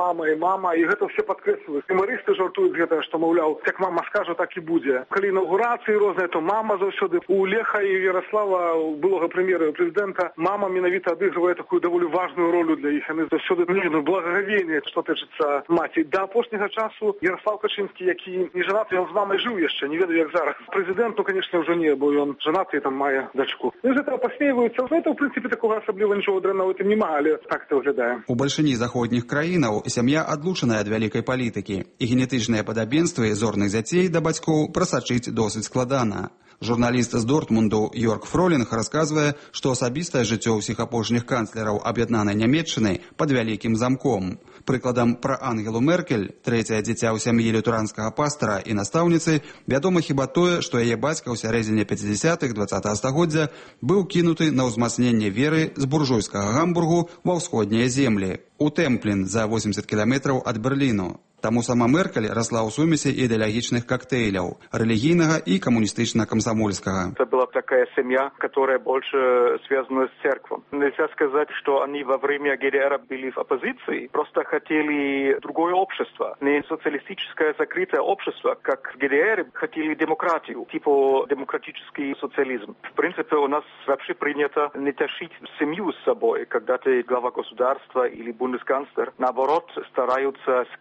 і гэта все падкрэсліваюць. Юмарысты жартуюць гэта, што, маўляў, як мама скажа, так і будзе. Калі інаўгурацыі розныя, то мама заўсёды. У Леха і Ярослава, былога прэм'ера прэзідэнта, мама менавіта адыгрывае такую даволі важную ролю для іх. Яны заўсёды благаговение, што тычыцца маці. Да апошняга часу Ярослав Качынскі, які не жанаты, ён з мамай жыў яшчэ, не ведаю як зараз. Прэзідэнт, конечно, ўжо не, бо ён жанаты і там мае дачку. І з гэтага пасмейваюцца. Гэта, ў прынцыпе, такога асабліва нічого дрэннага ў тым няма, але так это выглядае. У бальшыні заходніх краінаў сям'я адлучаная ад вялікай палітыкі, і генетычныя падабенствы зорных дзяцей да бацькоў прасачыць досыць складана. Журналіст з Дортмунду Йорк Фролінг расказвае, што асабістае жыццё ўсіх апошніх канцлераў аб'яднанай Нямецчыны пад вялікім замком. Прыкладам, пра Ангелу Меркель, трэцяе дзіця ў сям'і лютэранскага пастара і настаўніцы, вядома хіба тое, што яе бацька ў сярэдзіне 50-х 20-го стагоддзя быў кінуты на ўзмацненне веры з буржуйскага Гамбургу ва ўсходнія землі, у Тэмплін за 80 кіламетраў ад Берліну. Таму сама Меркель расла ў сумесі ідэалагічных коктейляў, рэлігійнага і коммунистично-комсомольского. Это была такая семья, которая больше связана с церковью. Нельзя сказать, что они во время ГДР были в оппозиции, просто хотели другое общество. Не социалистическое закрытое общество, как в ГДР, хотели демократию, типа демократический социализм. В принципе, у нас вообще принято не тащить семью с собой, когда ты глава государства или бундесканцлер. Наоборот, стараются скрыть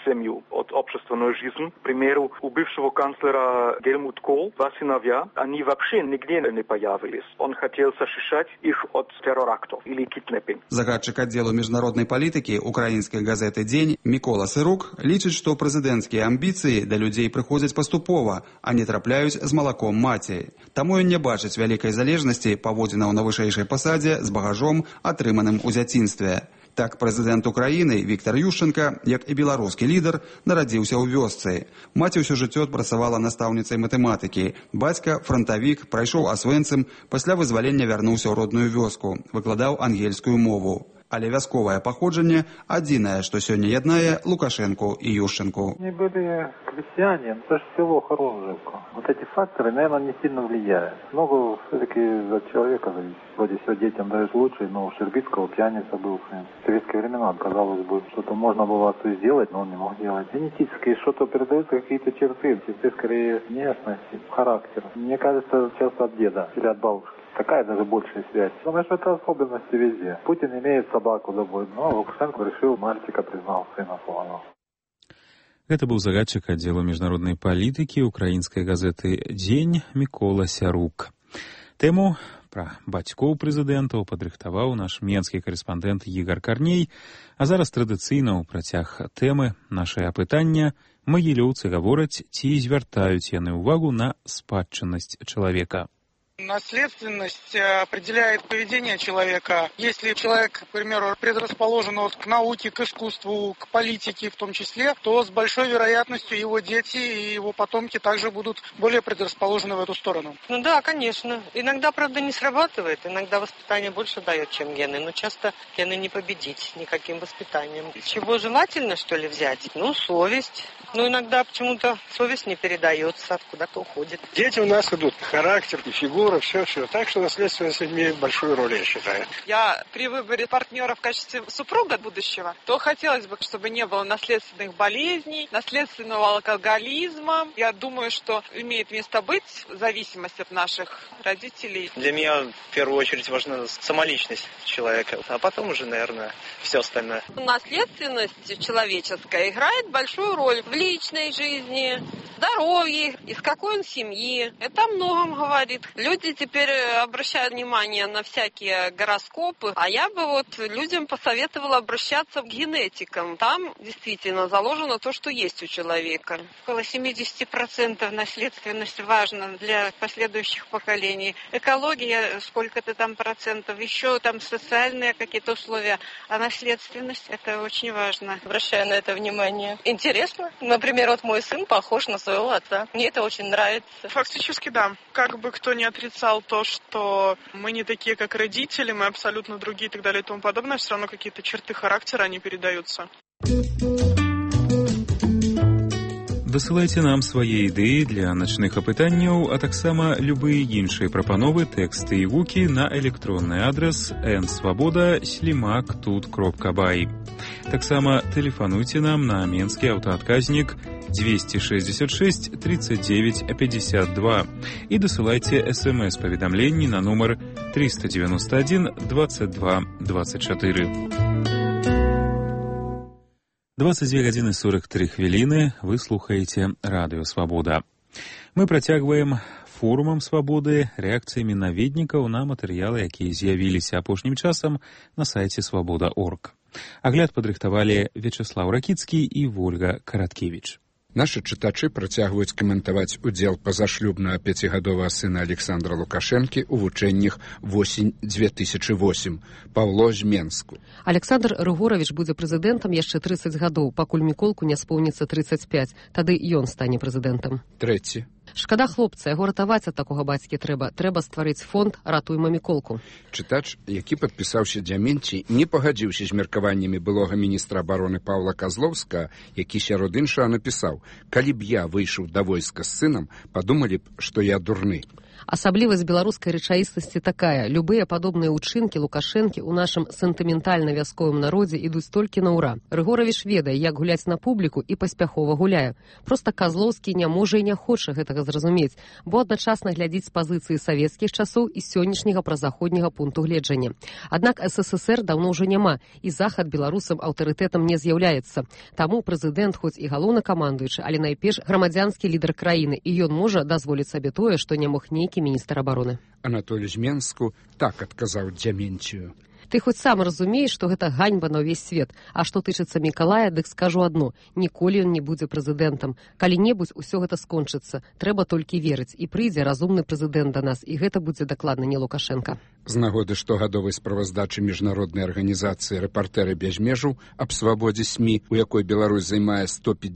семью от общественной жизни. К примеру, у бывшего канцлера Гельмут Коль два сыновья, они вообще нигде не появились. Он хотел защищать их от террорактов или киднепинг. Загадчик отделу международной политики украинской газеты «День» Микола Сырук лічыць, што прэзідэнцкія амбіцыі да людзей прыходзяць паступова, а не трапляюць з малаком маці. Таму ён не бачыць вялікай залежнасці паводзінаў на вышэйшай пасадзе з багажом, атрыманым у дзяцінстве. Так, прэзідэнт Украіны Віктор Ющенко, як і беларускі лідар, нарадзіўся ў вёсцы. Маці ўсё жыццё працавала настаўніцай матэматыкі. Бацька, франтавік, прайшоў асвенцым, пасля вызвалення вярнуўся ў родную вёску, выкладаў ангельскую мову. Але вясковае паходжанне адзінае, што сёння яднае Лукашенку і Ющенку. Они были крестьяне, это же село Хорунжевка. Вот эти факторы, наверное, не сильно влияют. Много все-таки от человека зависит. Вроде все детям даешь лучше, но у Щербицкого пьяница был сын. В советские времена, казалось бы, что-то можно было отцу сделать, но он не мог делать. Генетически что-то передаются, какие-то черты скорее внешности, характер. Мне кажется, часто от деда или от бабушки. Какая даже большая связь? Думаю, что это особенности везде. Путин имеет собаку домой, но Лукашенко решил, мальчика признал сына своего. Гэта быў загадчык аддзелу міжнароднай палітыкі украінскай газеты «Дзень» Мікола Сярук. Тэму пра бацькоў прэзідэнтаў падрыхтаваў наш менскі карэспандэнт Ігар Карней, а зараз традыцыйна ў працяг тэмы нашае апытання магілёўцы гавораць, ці звяртаюць яны ўвагу на спадчыннасць чалавека. Наследственность определяет поведение человека. Если человек, к примеру, предрасположен к науке, к искусству, к политике в том числе, то с большой вероятностью его дети и его потомки также будут более предрасположены в эту сторону. Ну да, конечно. Иногда, правда, не срабатывает. Иногда воспитание больше дает, чем гены. Но часто гены не победить никаким воспитанием. Чего желательно, что ли, взять? Ну, совесть. Но иногда почему-то совесть не передается, куда-то уходит. Дети у нас идут. Характер, и фигура, все. Так что наследственность имеет большую роль, я считаю. Я при выборе партнера в качестве супруга будущего, то хотелось бы, чтобы не было наследственных болезней, наследственного алкоголизма. Я думаю, что имеет место быть зависимость от наших родителей. Для меня в первую очередь важна самоличность человека, а потом уже, наверное, все остальное. Наследственность человеческая играет большую роль в личной жизни, здоровье, из какой он семьи. Это о многом говорит. Люди теперь обращают внимание на всякие гороскопы, а я бы людям посоветовала обращаться к генетикам. Там действительно заложено то, что есть у человека. Около 70% наследственность важна для последующих поколений. Экология, сколько-то там процентов, еще там социальные какие-то условия. А наследственность, это очень важно. Обращаю на это внимание. Интересно. Например, мой сын похож на своего отца. Мне это очень нравится. Фактически, да. Как бы кто ни отрицал то, что мы не такие, как родители, мы абсолютно другие и так далее и тому подобное, все равно какие-то черты характера, они передаются. Дасылайце нам свае ідэі для начных апытанняў, а таксама любыя іншыя прапановы, тэксты і гукі на электронны адрас nsvoboda@тут.бай. Таксама тэлефануйце нам на менскі аўтаадказнік 266 39 52 і дасылайце смс-паведамленні на нумар 391 22 24. 22 гадзіны 43 хвіліны, вы слухаеце Радыё Свабода. Мы працягваем форумам свабоды рэакцыямі наведнікаў на матэрыялы, якія з'явіліся апошнім часам на сайце свабода.орг. Агляд падрыхтавалі Вячеслав Ракіцкі і Вольга Караткевіч. Нашы чытачы працягваюць каментаваць удзел пазашлюбнага 5гадовага сына Александра Лукашэнкі ў вучэннях восень 2008. Павло з Менску. Александр Рыгоравіч будзе прэзідэнтам яшчэ 30 гадоў, пакуль Міколку не споўніцца 35. Тады ён стане прэзідэнтам. Трэці. Шкада хлопца, яго ратаваць ад такога бацькі трэба. Трэба стварыць фонд «Ратуйма Міколку». Чытач, які падпісаўся дзяменці, не пагадзіўся з меркаваннямі былога міністра абароны Паўла Казлоўска, які сярод іншага напісаў: «Калі б я выйшаў да войска з сынам, падумалі б, што я дурны». Асаблівасць беларускай рэчаіснасці такая: любыя падобныя ўчынкі Лукашэнкі ў нашым сентыментальна-вясковым народзе ідуць толькі на ўра. Рыгоравіч ведае, як гуляць на публіку і паспяхова гуляе. Проста Казлоўскі не можа і не хоча гэтага зразумець, бо адначасна глядзіць з пазіцыі савецкіх часоў і сённяшняга празаходняга пункту гледжання. Аднак СССР даўно ўжо няма, і захад беларусам аўтарытэтам не з'яўляецца. Таму прэзідэнт хоць і галоўнакамандуючы, але найперш грамадзянскі лідар краіны, і ён можа дазволіць сабе тое, што не мог нейкі міністр абароны. Анатолій Жменску так адказаў Дзямінцію. Ты хоць сам разумееш, што гэта ганьба на ўвесь свет. А што тычыцца Мікалая, дык скажу адно: ніколі ён не будзе прэзідэнтам. Калі-небудзь усё гэта скончыцца. Трэба толькі верыць, і прыйдзе разумны прэзідэнт да нас, і гэта будзе дакладна не Лукашенка. З нагоды штогадовай справаздачы міжнароднай арганізацыі «Рэпартэры без межаў» аб свабодзе СМІ, у якой Беларусь займае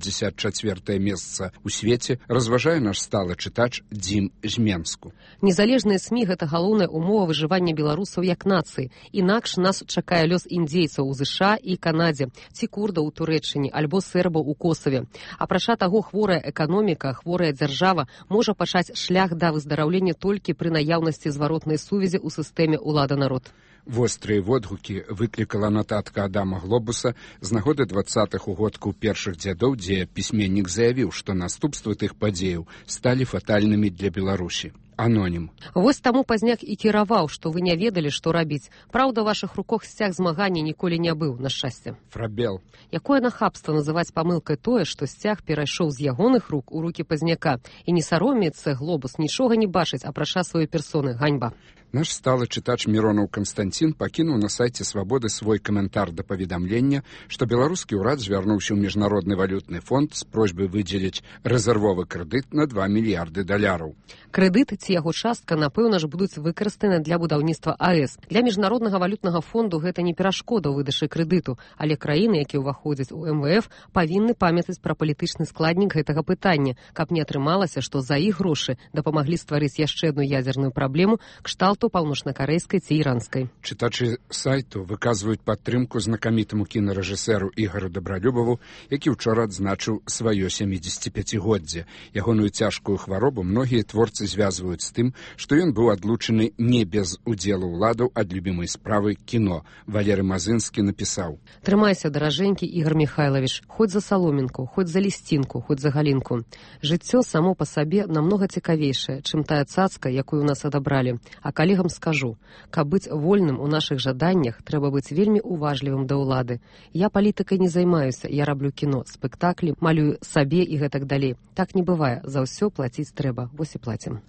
154 месца ў свеце, разважае наш сталы чытач Дзім Жменску. Незалежныя СМІ – гэта галоўная умова выжывання беларусаў як нацыі. Інакш нас чакае лёс індзейцаў у ЗША і Канадзе, ці курдаў у Турэччыне, альбо сербаў у Косаве. Апрача таго, хворая эканоміка, хворая дзяржава можа пачаць шлях да выздараўлення толькі пры наяўнасці зваротнай сувязі ў сістэме ўлада-народ. Вострыя водгукі выклікала нататка Адама Глобуса з нагоды 20-х угодкаў першых дзядоў, дзе пісьменнік заявіў, што наступствы тых падзеяў сталі фатальнымі для Беларусі. Анонім. Вось таму Пазняк і кіраваў, што вы не ведалі, што рабіць. Праўда, у вашых руках сцяг змагання ніколі не быў, на шчасце. Фрабел. Якое нахабства называць памылкай тое, што сцяг перайшоў з ягоных рук у рукі Пазняка. І не саромеецца Глобус нічога не бачыць, апрача сваёй персоны. Ганьба. Наш сталы чытач Міронаў Канстанцін пакінуў на сайце «Свабоды» свой каментар да паведамлення, што беларускі ўрад звярнуўся ў міжнародны валютны фонд з просьбай выдзеліць рэзервовы крэдыт на 2 мільярды даляраў. Крэдыт ці яго частка, напэўна ж, будуць выкарыстаны для будаўніцтва АЭС. Для міжнароднага валютнага фонду гэта не перашкода ў выдачы крэдыту, але краіны, якія ўваходзяць у МВФ, павінны памятаць пра палітычны складнік гэтага пытання, каб не атрымалася, што за іх грошы дапамаглі стварыць яшчэ адну ядзерную праблему кшталту паўночна-карэйскай ці іранскай. Чытачы сайту выказваюць падтрымку знакамітаму кінарэжысэру Ігору Дабралюбаву, які ўчора адзначыў сваё 75-годдзе. Ягоную цяжкую хваробу многія творцы звязваюць з тым, што ён быў адлучаны не без удзелу ўладаў ад любімай справы кіно. Валерый Мазынскі напісаў: «Трымайся, даражэнькі Ігор Михайлович, хоць за саломінку, хоць за лісцінку, хоць за галінку. Жыццё само па сабе намнога цікавейшае, чым тая цацка, якую нас адабралі. А калегам скажу, каб быць вольным у нашых жаданнях, трэба быць вельмі уважлівым да ўлады. Я палітыкай не займаюся, я раблю кіно, спектаклі, малюю сабе і гэтак далей. Так не бывае, за ўсё плаціць трэба, вось і плацім».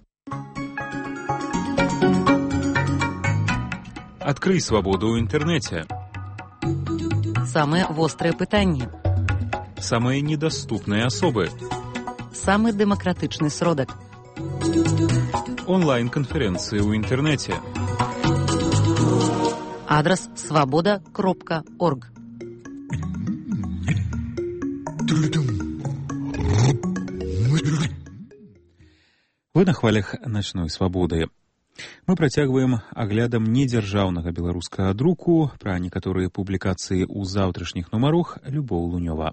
Адкрый свабоду ў інтэрнэце. Самыя вострыя пытанні. Самыя недаступныя асобы. Самы дэмакратычны сродак. Онлайн-канферэнцыі ў інтэрнэце. Адрас свабода.орг. Вы на хвалях начной свабоды. Мы працягваем аглядам недзяржаўнага беларускага друку пра некаторыя публікацыі ў заўтрашніх нумарах Любоў Лунёва.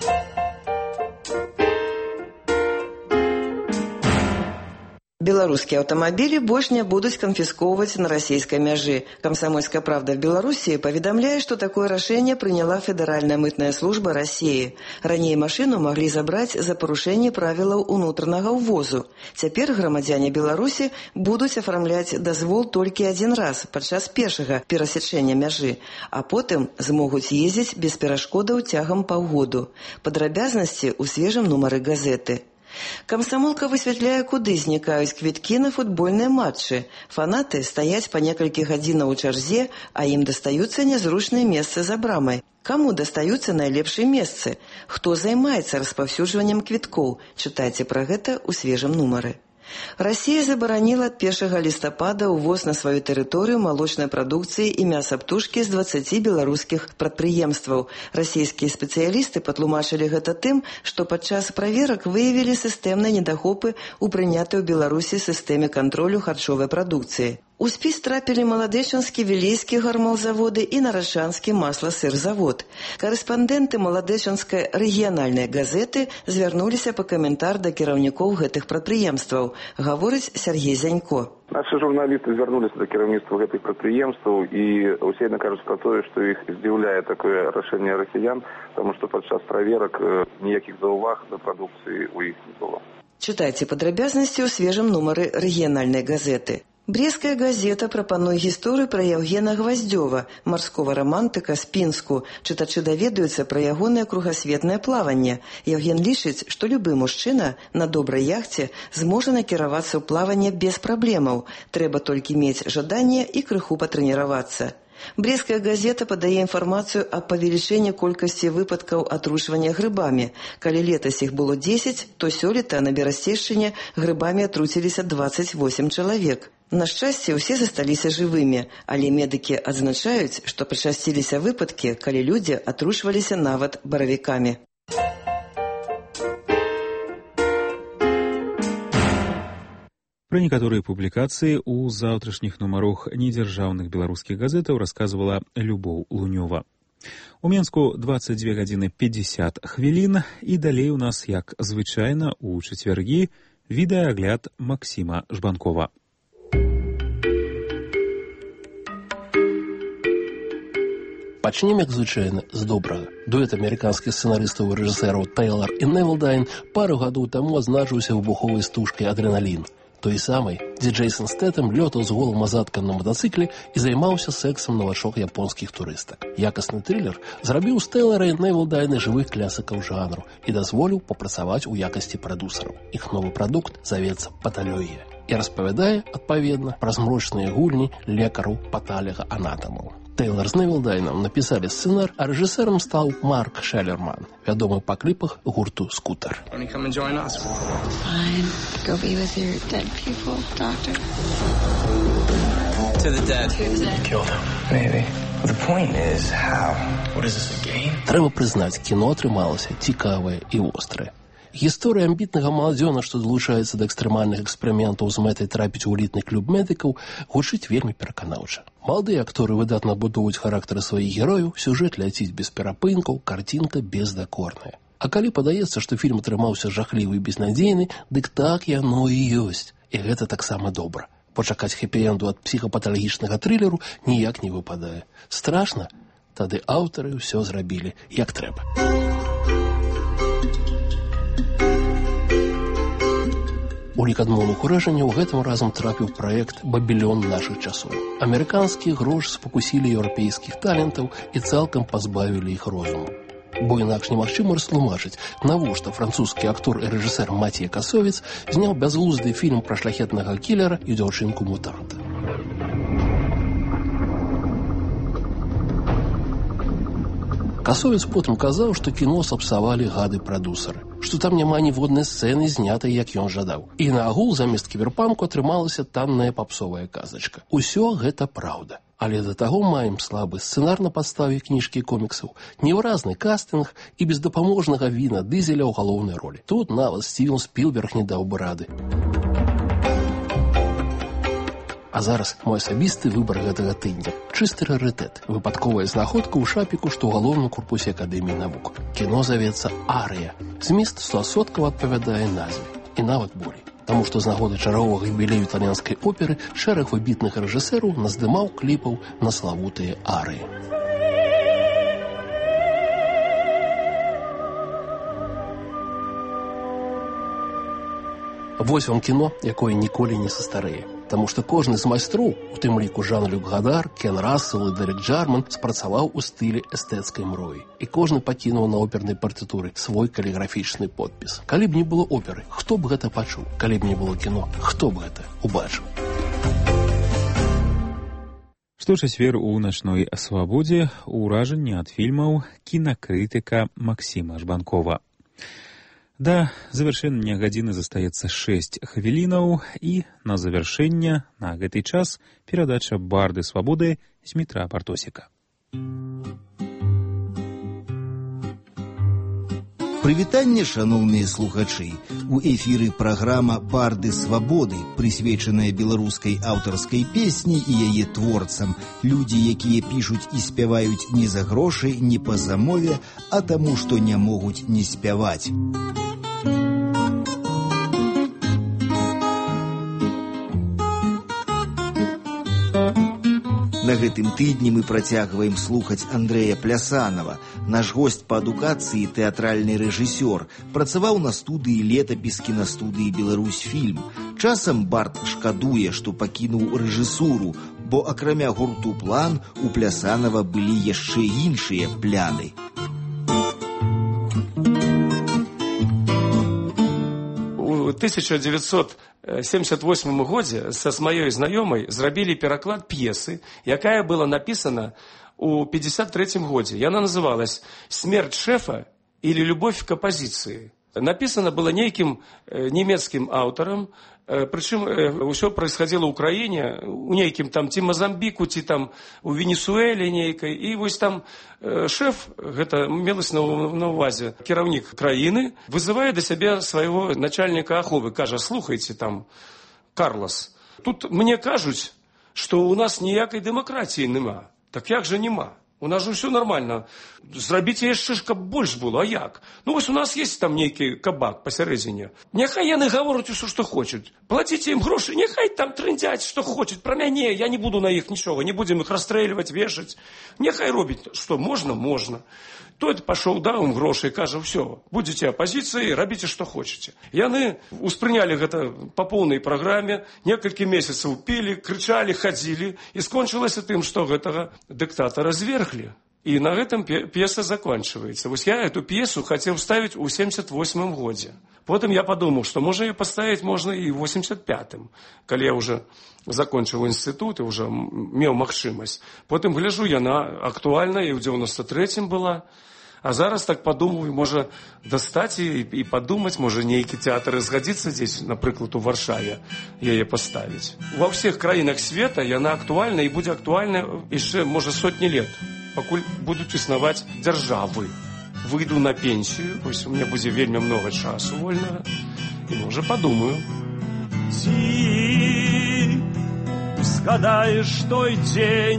Беларускія аўтамабілі больш не будуць канфіскоўваць на расійскай мяжы. «Комсомольская правда» в Беларуси паведамляе, што такое рашэнне прыняла Федэральная мытная служба России. Раней машыну маглі забраць за парушэнне правілаў унутранага ўвозу. Цяпер грамадзяне Беларусі будуць афармляць дазвол толькі адзін раз падчас першага перасячэння мяжы, а потым змогуць ездзіць без перашкодаў цягам паўгоду. Падрабязнасці ў свежым нумары газеты. Камсамолка высвятляе, куды знікаюць квіткі на футбольныя матчы. Фанаты стаяць па некалькі гадзінаў у чарзе, а ім дастаюцца нязручныя месцы за брамай. Каму дастаюцца найлепшыя месцы? Хто займаецца распаўсюджваннем квіткоў? Чытайце пра гэта ў свежым нумары. Расія забараніла ад 1 лістапада ўвоз на сваю тэрыторыю малочнай прадукцыі і мяса птушкі з 20 беларускіх прадпрыемстваў. Расійскія спецыялісты патлумачылі гэта тым, што падчас праверак выявілі сістэмныя недахопы ў прынятай у Беларусі сістэме кантролю харчовай прадукцыі. У спіс трапілі маладэчанскі вілейскі гармалзаводы і нарачанскі масла-сырзавод. Карэспандэнты маладэчанскай рэгіянальнай газеты звярнуліся па каментар да кіраўнікоў гэтых прадпрыемстваў, гаворыць Сергей Зянько. Наши журналисты звярнуліся да кіраўніцтва гэтых прадпрыемстваў і ўсе адна кажуць пра тое, што іх здзіўляе такое рашэнне расіян, таму што падчас праверак ніякіх заўваг да прадукцыі ў іх не было. Чытайце падрабязнасці ў свежым нумары рэгіянальнай газеты. Брестская газета прапануе гісторыю пра Евгена Гваздзёва, марскога рамантыка з Пінску. Чытачы даведаюцца пра ягонае кругасветнае плаванне. Евген лічыць, што любы мужчына на добрай яхце зможа накіравацца ў плаванне без праблемаў. Трэба толькі мець жаданне і крыху патрэніравацца. Брестская газета падае інфармацыю аб павелічэнні колькасці выпадкаў атручвання грыбамі. Калі летась іх было 10, то сёлета на Берасцейшчыне грыбамі атруціліся 28 чалавек. На шчасце, усе засталіся жывымі, але медыкі адзначаюць, што пачасціліся выпадкі, калі людзі атручваліся нават баравікамі. Пра некаторыя публікацыі ў заўтрашніх нумарах недзяржаўных беларускіх газетаў расказвала Любоў Лунёва. У Менску 22 гадзіны 50 хвілін і далей у нас, як звычайна, у чацвяргі відэаагляд Максіма Жбанкова. Пачнем, як звычайна, з добрага. Дуэт амерыканскіх сцэнарыстаў і рэжысэраў Тэйлар і Невілдайн пару гадоў таму адзначыўся выбуховай стужкай «Адреналін». Той самай, дзе Джейсон Стэтэм лётаў з голым азадкам на матацыкле і займаўся сэксам навачок японскіх турыстак. Якасны трылер зрабіў з Тэйлара і Невілдайна жывых клясыкаў жанру і дазволіў папрацаваць у якасці прадусараў. Іх новы прадукт завецца «Паталогія» і распавядае, адпаведна, пра змрочныя гульні лекараў-паталага-анатамаў. Тэйлар з Невілдайнам напісалі сцэнар, а рэжысэрам стаў Марк Шеллерман, вядомы па кліпах гурту «Скутер». Трэба прызнаць, кіно атрымалася цікавае і вострае. Гісторыя амбітнага маладзёна, што далучаецца да экстрэмальных эксперыментаў з мэтай трапіць у элітны клуб медыкаў, гучыць вельмі пераканаўча. Маладыя акторы выдатна будуюць характары сваіх герояў, сюжэт ляціць без перапынкаў, карцінка бездакорная. А калі падаецца, што фільм атрымаўся жахлівы і безнадзейны, дык так яно і ёсць. І гэта таксама добра. Пачакаць хэпі-энду ад псіхапаталагічнага трылеру ніяк не выпадае. Страшна? Тады аўтары ўсё зрабілі як трэба. У лік адмоўных уражанняў гэтым разам трапіў праект «Бабілён нашых часоў». Амерыканскія грошы спакусілі еўрапейскіх талентаў і цалкам пазбавілі іх розуму. Бо інакш немагчыма растлумачыць, навошта французскі актор і рэжысэр Матье Касовец зняў бязглузды фільм пра шляхетнага кілера і дзяўчынку-мутанта. Касовец потым казаў, што кіно сапсавалі гады-прадусары, што там няма ніводнай сцэны, знятай, як ён жадаў. І на агул замест кіберпанку атрымалася танная папсовая казачка. Усё гэта праўда. Але да таго маем слабы сцэнар на падставе кніжкі і коміксаў, невыразны кастынг і бездапаможнага Віна Дызеля ў галоўнай ролі. Тут нават Стівен Спілберг не даў бы рады. А зараз мой асабісты выбар гэтага тыдня. Чысты рарытэт. Выпадковая знаходка ў шапіку, што ў галоўным корпусе Акадэміі навук. Кіно завецца «Арыя». Змест 100% адпавядае назве. І нават болей. Таму што з нагоды чарговага юбілею італьянскай оперы шэраг выбітных рэжысэраў наздымаў кліпаў на славутыя арыі. Вось вам кіно, якое ніколі не састарэе. Таму што кожны з майстроў, у тым ліку Жан-Люк Гадар, Кен Рассел і Дэрек Джарман, спрацаваў у стылі эстэцкай мроі. І кожны пакінуў на опернай партытуры свой каліграфічны подпіс. Калі б не было оперы, хто б гэта пачуў? Калі б не было кіно, хто б гэта убачыў? Што чацвер у начной свабодзе ўражанні ад фільмаў кінакрытыка Максіма Жбанкова. Да завяршэння гадзіны застаецца 6 хвілінаў і на завяршэнне на гэты час перадача «Барды свабоды» з Дмітра Партосіка. Прывітанне, шаноўныя слухачы. У эфіры праграма «Барды свабоды», прысвечаная беларускай аўтарскай песні і яе творцам. Людзі, якія пішуць і спяваюць не за грошы, не па замове, а таму, што не могуць не спяваць. На гэтым тыдні мы працягваем слухаць Андрэя Плясанова. Наш госць па адукацыі тэатральны рэжысёр. Працаваў на студыі «Летапіс» кінастудыі «Беларусьфільм». Часам Бард шкадуе, што пакінуў рэжысуру, бо акрамя гурту «План» у Плясанова былі яшчэ іншыя пляны. У 1978 годзе са маёй знаёмай зрабілі пераклад п'есы, якая была напісана у 53 годзе. Яна называлась «Смерть шефа» или «Любовь к оппозиции». Написано было нейкім немецкім аўтарам, прычым ўсё происходило ў краіне, у нейкім там ці Мазамбіку, ці там у Венесуэле нейкай. І вось там шеф, гэта мелася на увазе, кіраўнік краіны, вызывае да сябе свайго начальніка аховы, кажа: слухайце там, Карлос, тут мне кажуць, што ў нас ніякай дэмакратіі нема. Так як жа нема? У нас же все нормально. Зрабіце яшчэ, каб больш было, а як? Ну вось у нас есть там нейкі кабак пасярэдзіне. Няхай яны гавораць усё, што хочуць. Плаціце ім грошы, няхай там трындзяць, што хочуць. Пра мяне, я не буду на іх нічога, не будзем іх расстрэльваць, вешаць. Няхай робіць, што можна, можна. Той пашоў, даў ім грошы і кажа: ўсё, будзеце апазіцыяй, рабіце, што хочаце. Яны успрынялі гэта па поўнай праграме, некалькі месяцаў пілі, крычалі, хадзілі, і скончылася тым, што гэтага дыктатара зверглі. І на гэтым п'еса заканчивается. Вось я эту п'есу хацеў ставіць у 78 годзе. Потым я подумаў, што можа ее поставіць можна і ў 85-м, калі я уже закончыў інстытут і уже меў магчымасць. Потым гляжу, яна актуальна і ў 93-м была. А зараз так подумаю, можа дастаць і падумаць, можа нейкі тэатр згадзіцца дзесь, напрыклад, у Варшаве яе паставіць. Ва ўсіх краінах света яна актуальна і будзе актуальна яшчэ, можа, сотні лет, пакуль будуць існаваць дзяржавы. Выйду на пенсію, вось у меня будзе вельмі многа часу вольнага, і можа падумаю. Ці згадаеш той дзень,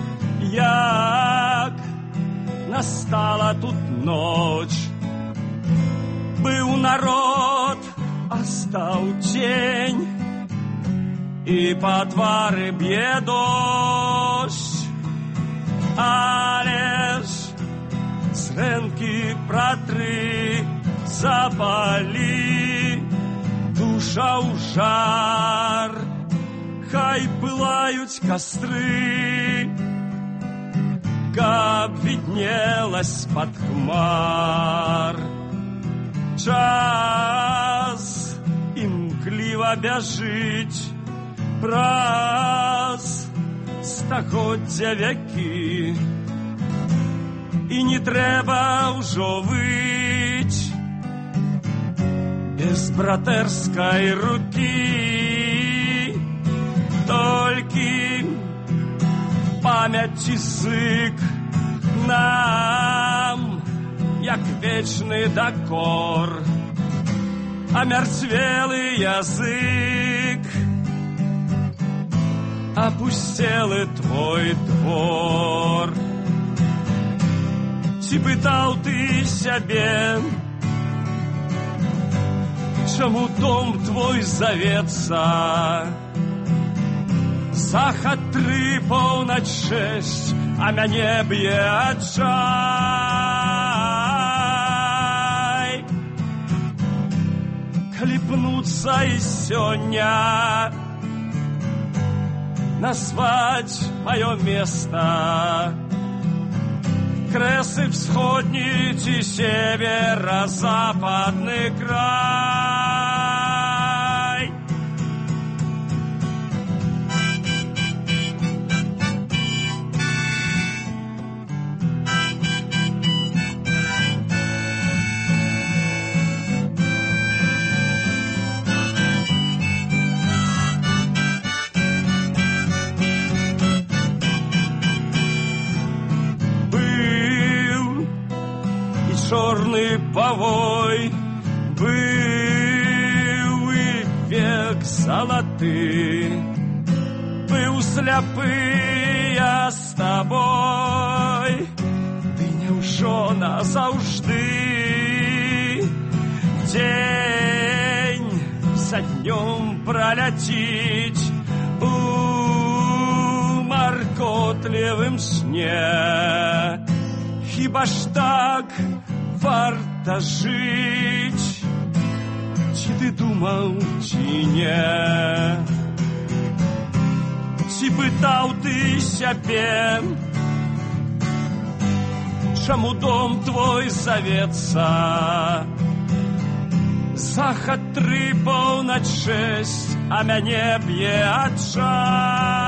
як настала тут ноч, быў народ, а стаў цень, і па твары б'е дождь, але ж зрэнкі пратры, запалі, душа ў жар, хай пылаюць кастры, каб виднелась под хмар. Час імкліва бяжыць праз стагоддзя вякі, і не трэба ўжо выць без братэрскай рукі, толькі памяці зык нам, як вечны дакор, амярцвелы язык, апусцелы твой двор. Ці пытаў ты сябе, чаму дом твой завецца? Захад 3, поўнач 6, а мяне б'е адчай. Калі пнуцца і сёння назваць маё место, крэсы всходні ці северо-западны край. чорны павой быў і век залаты, быў сляпы я з табой, ды няўжо назаўжды дзень за днём праляціць у маркотлівым сне. Хіба ж так варта жыць? Ці ты думаў, ці не? Ці пытаў ты сябе, чаму дом твой завецца? Захад 3, поўнач 6, а мяне б'е адчай.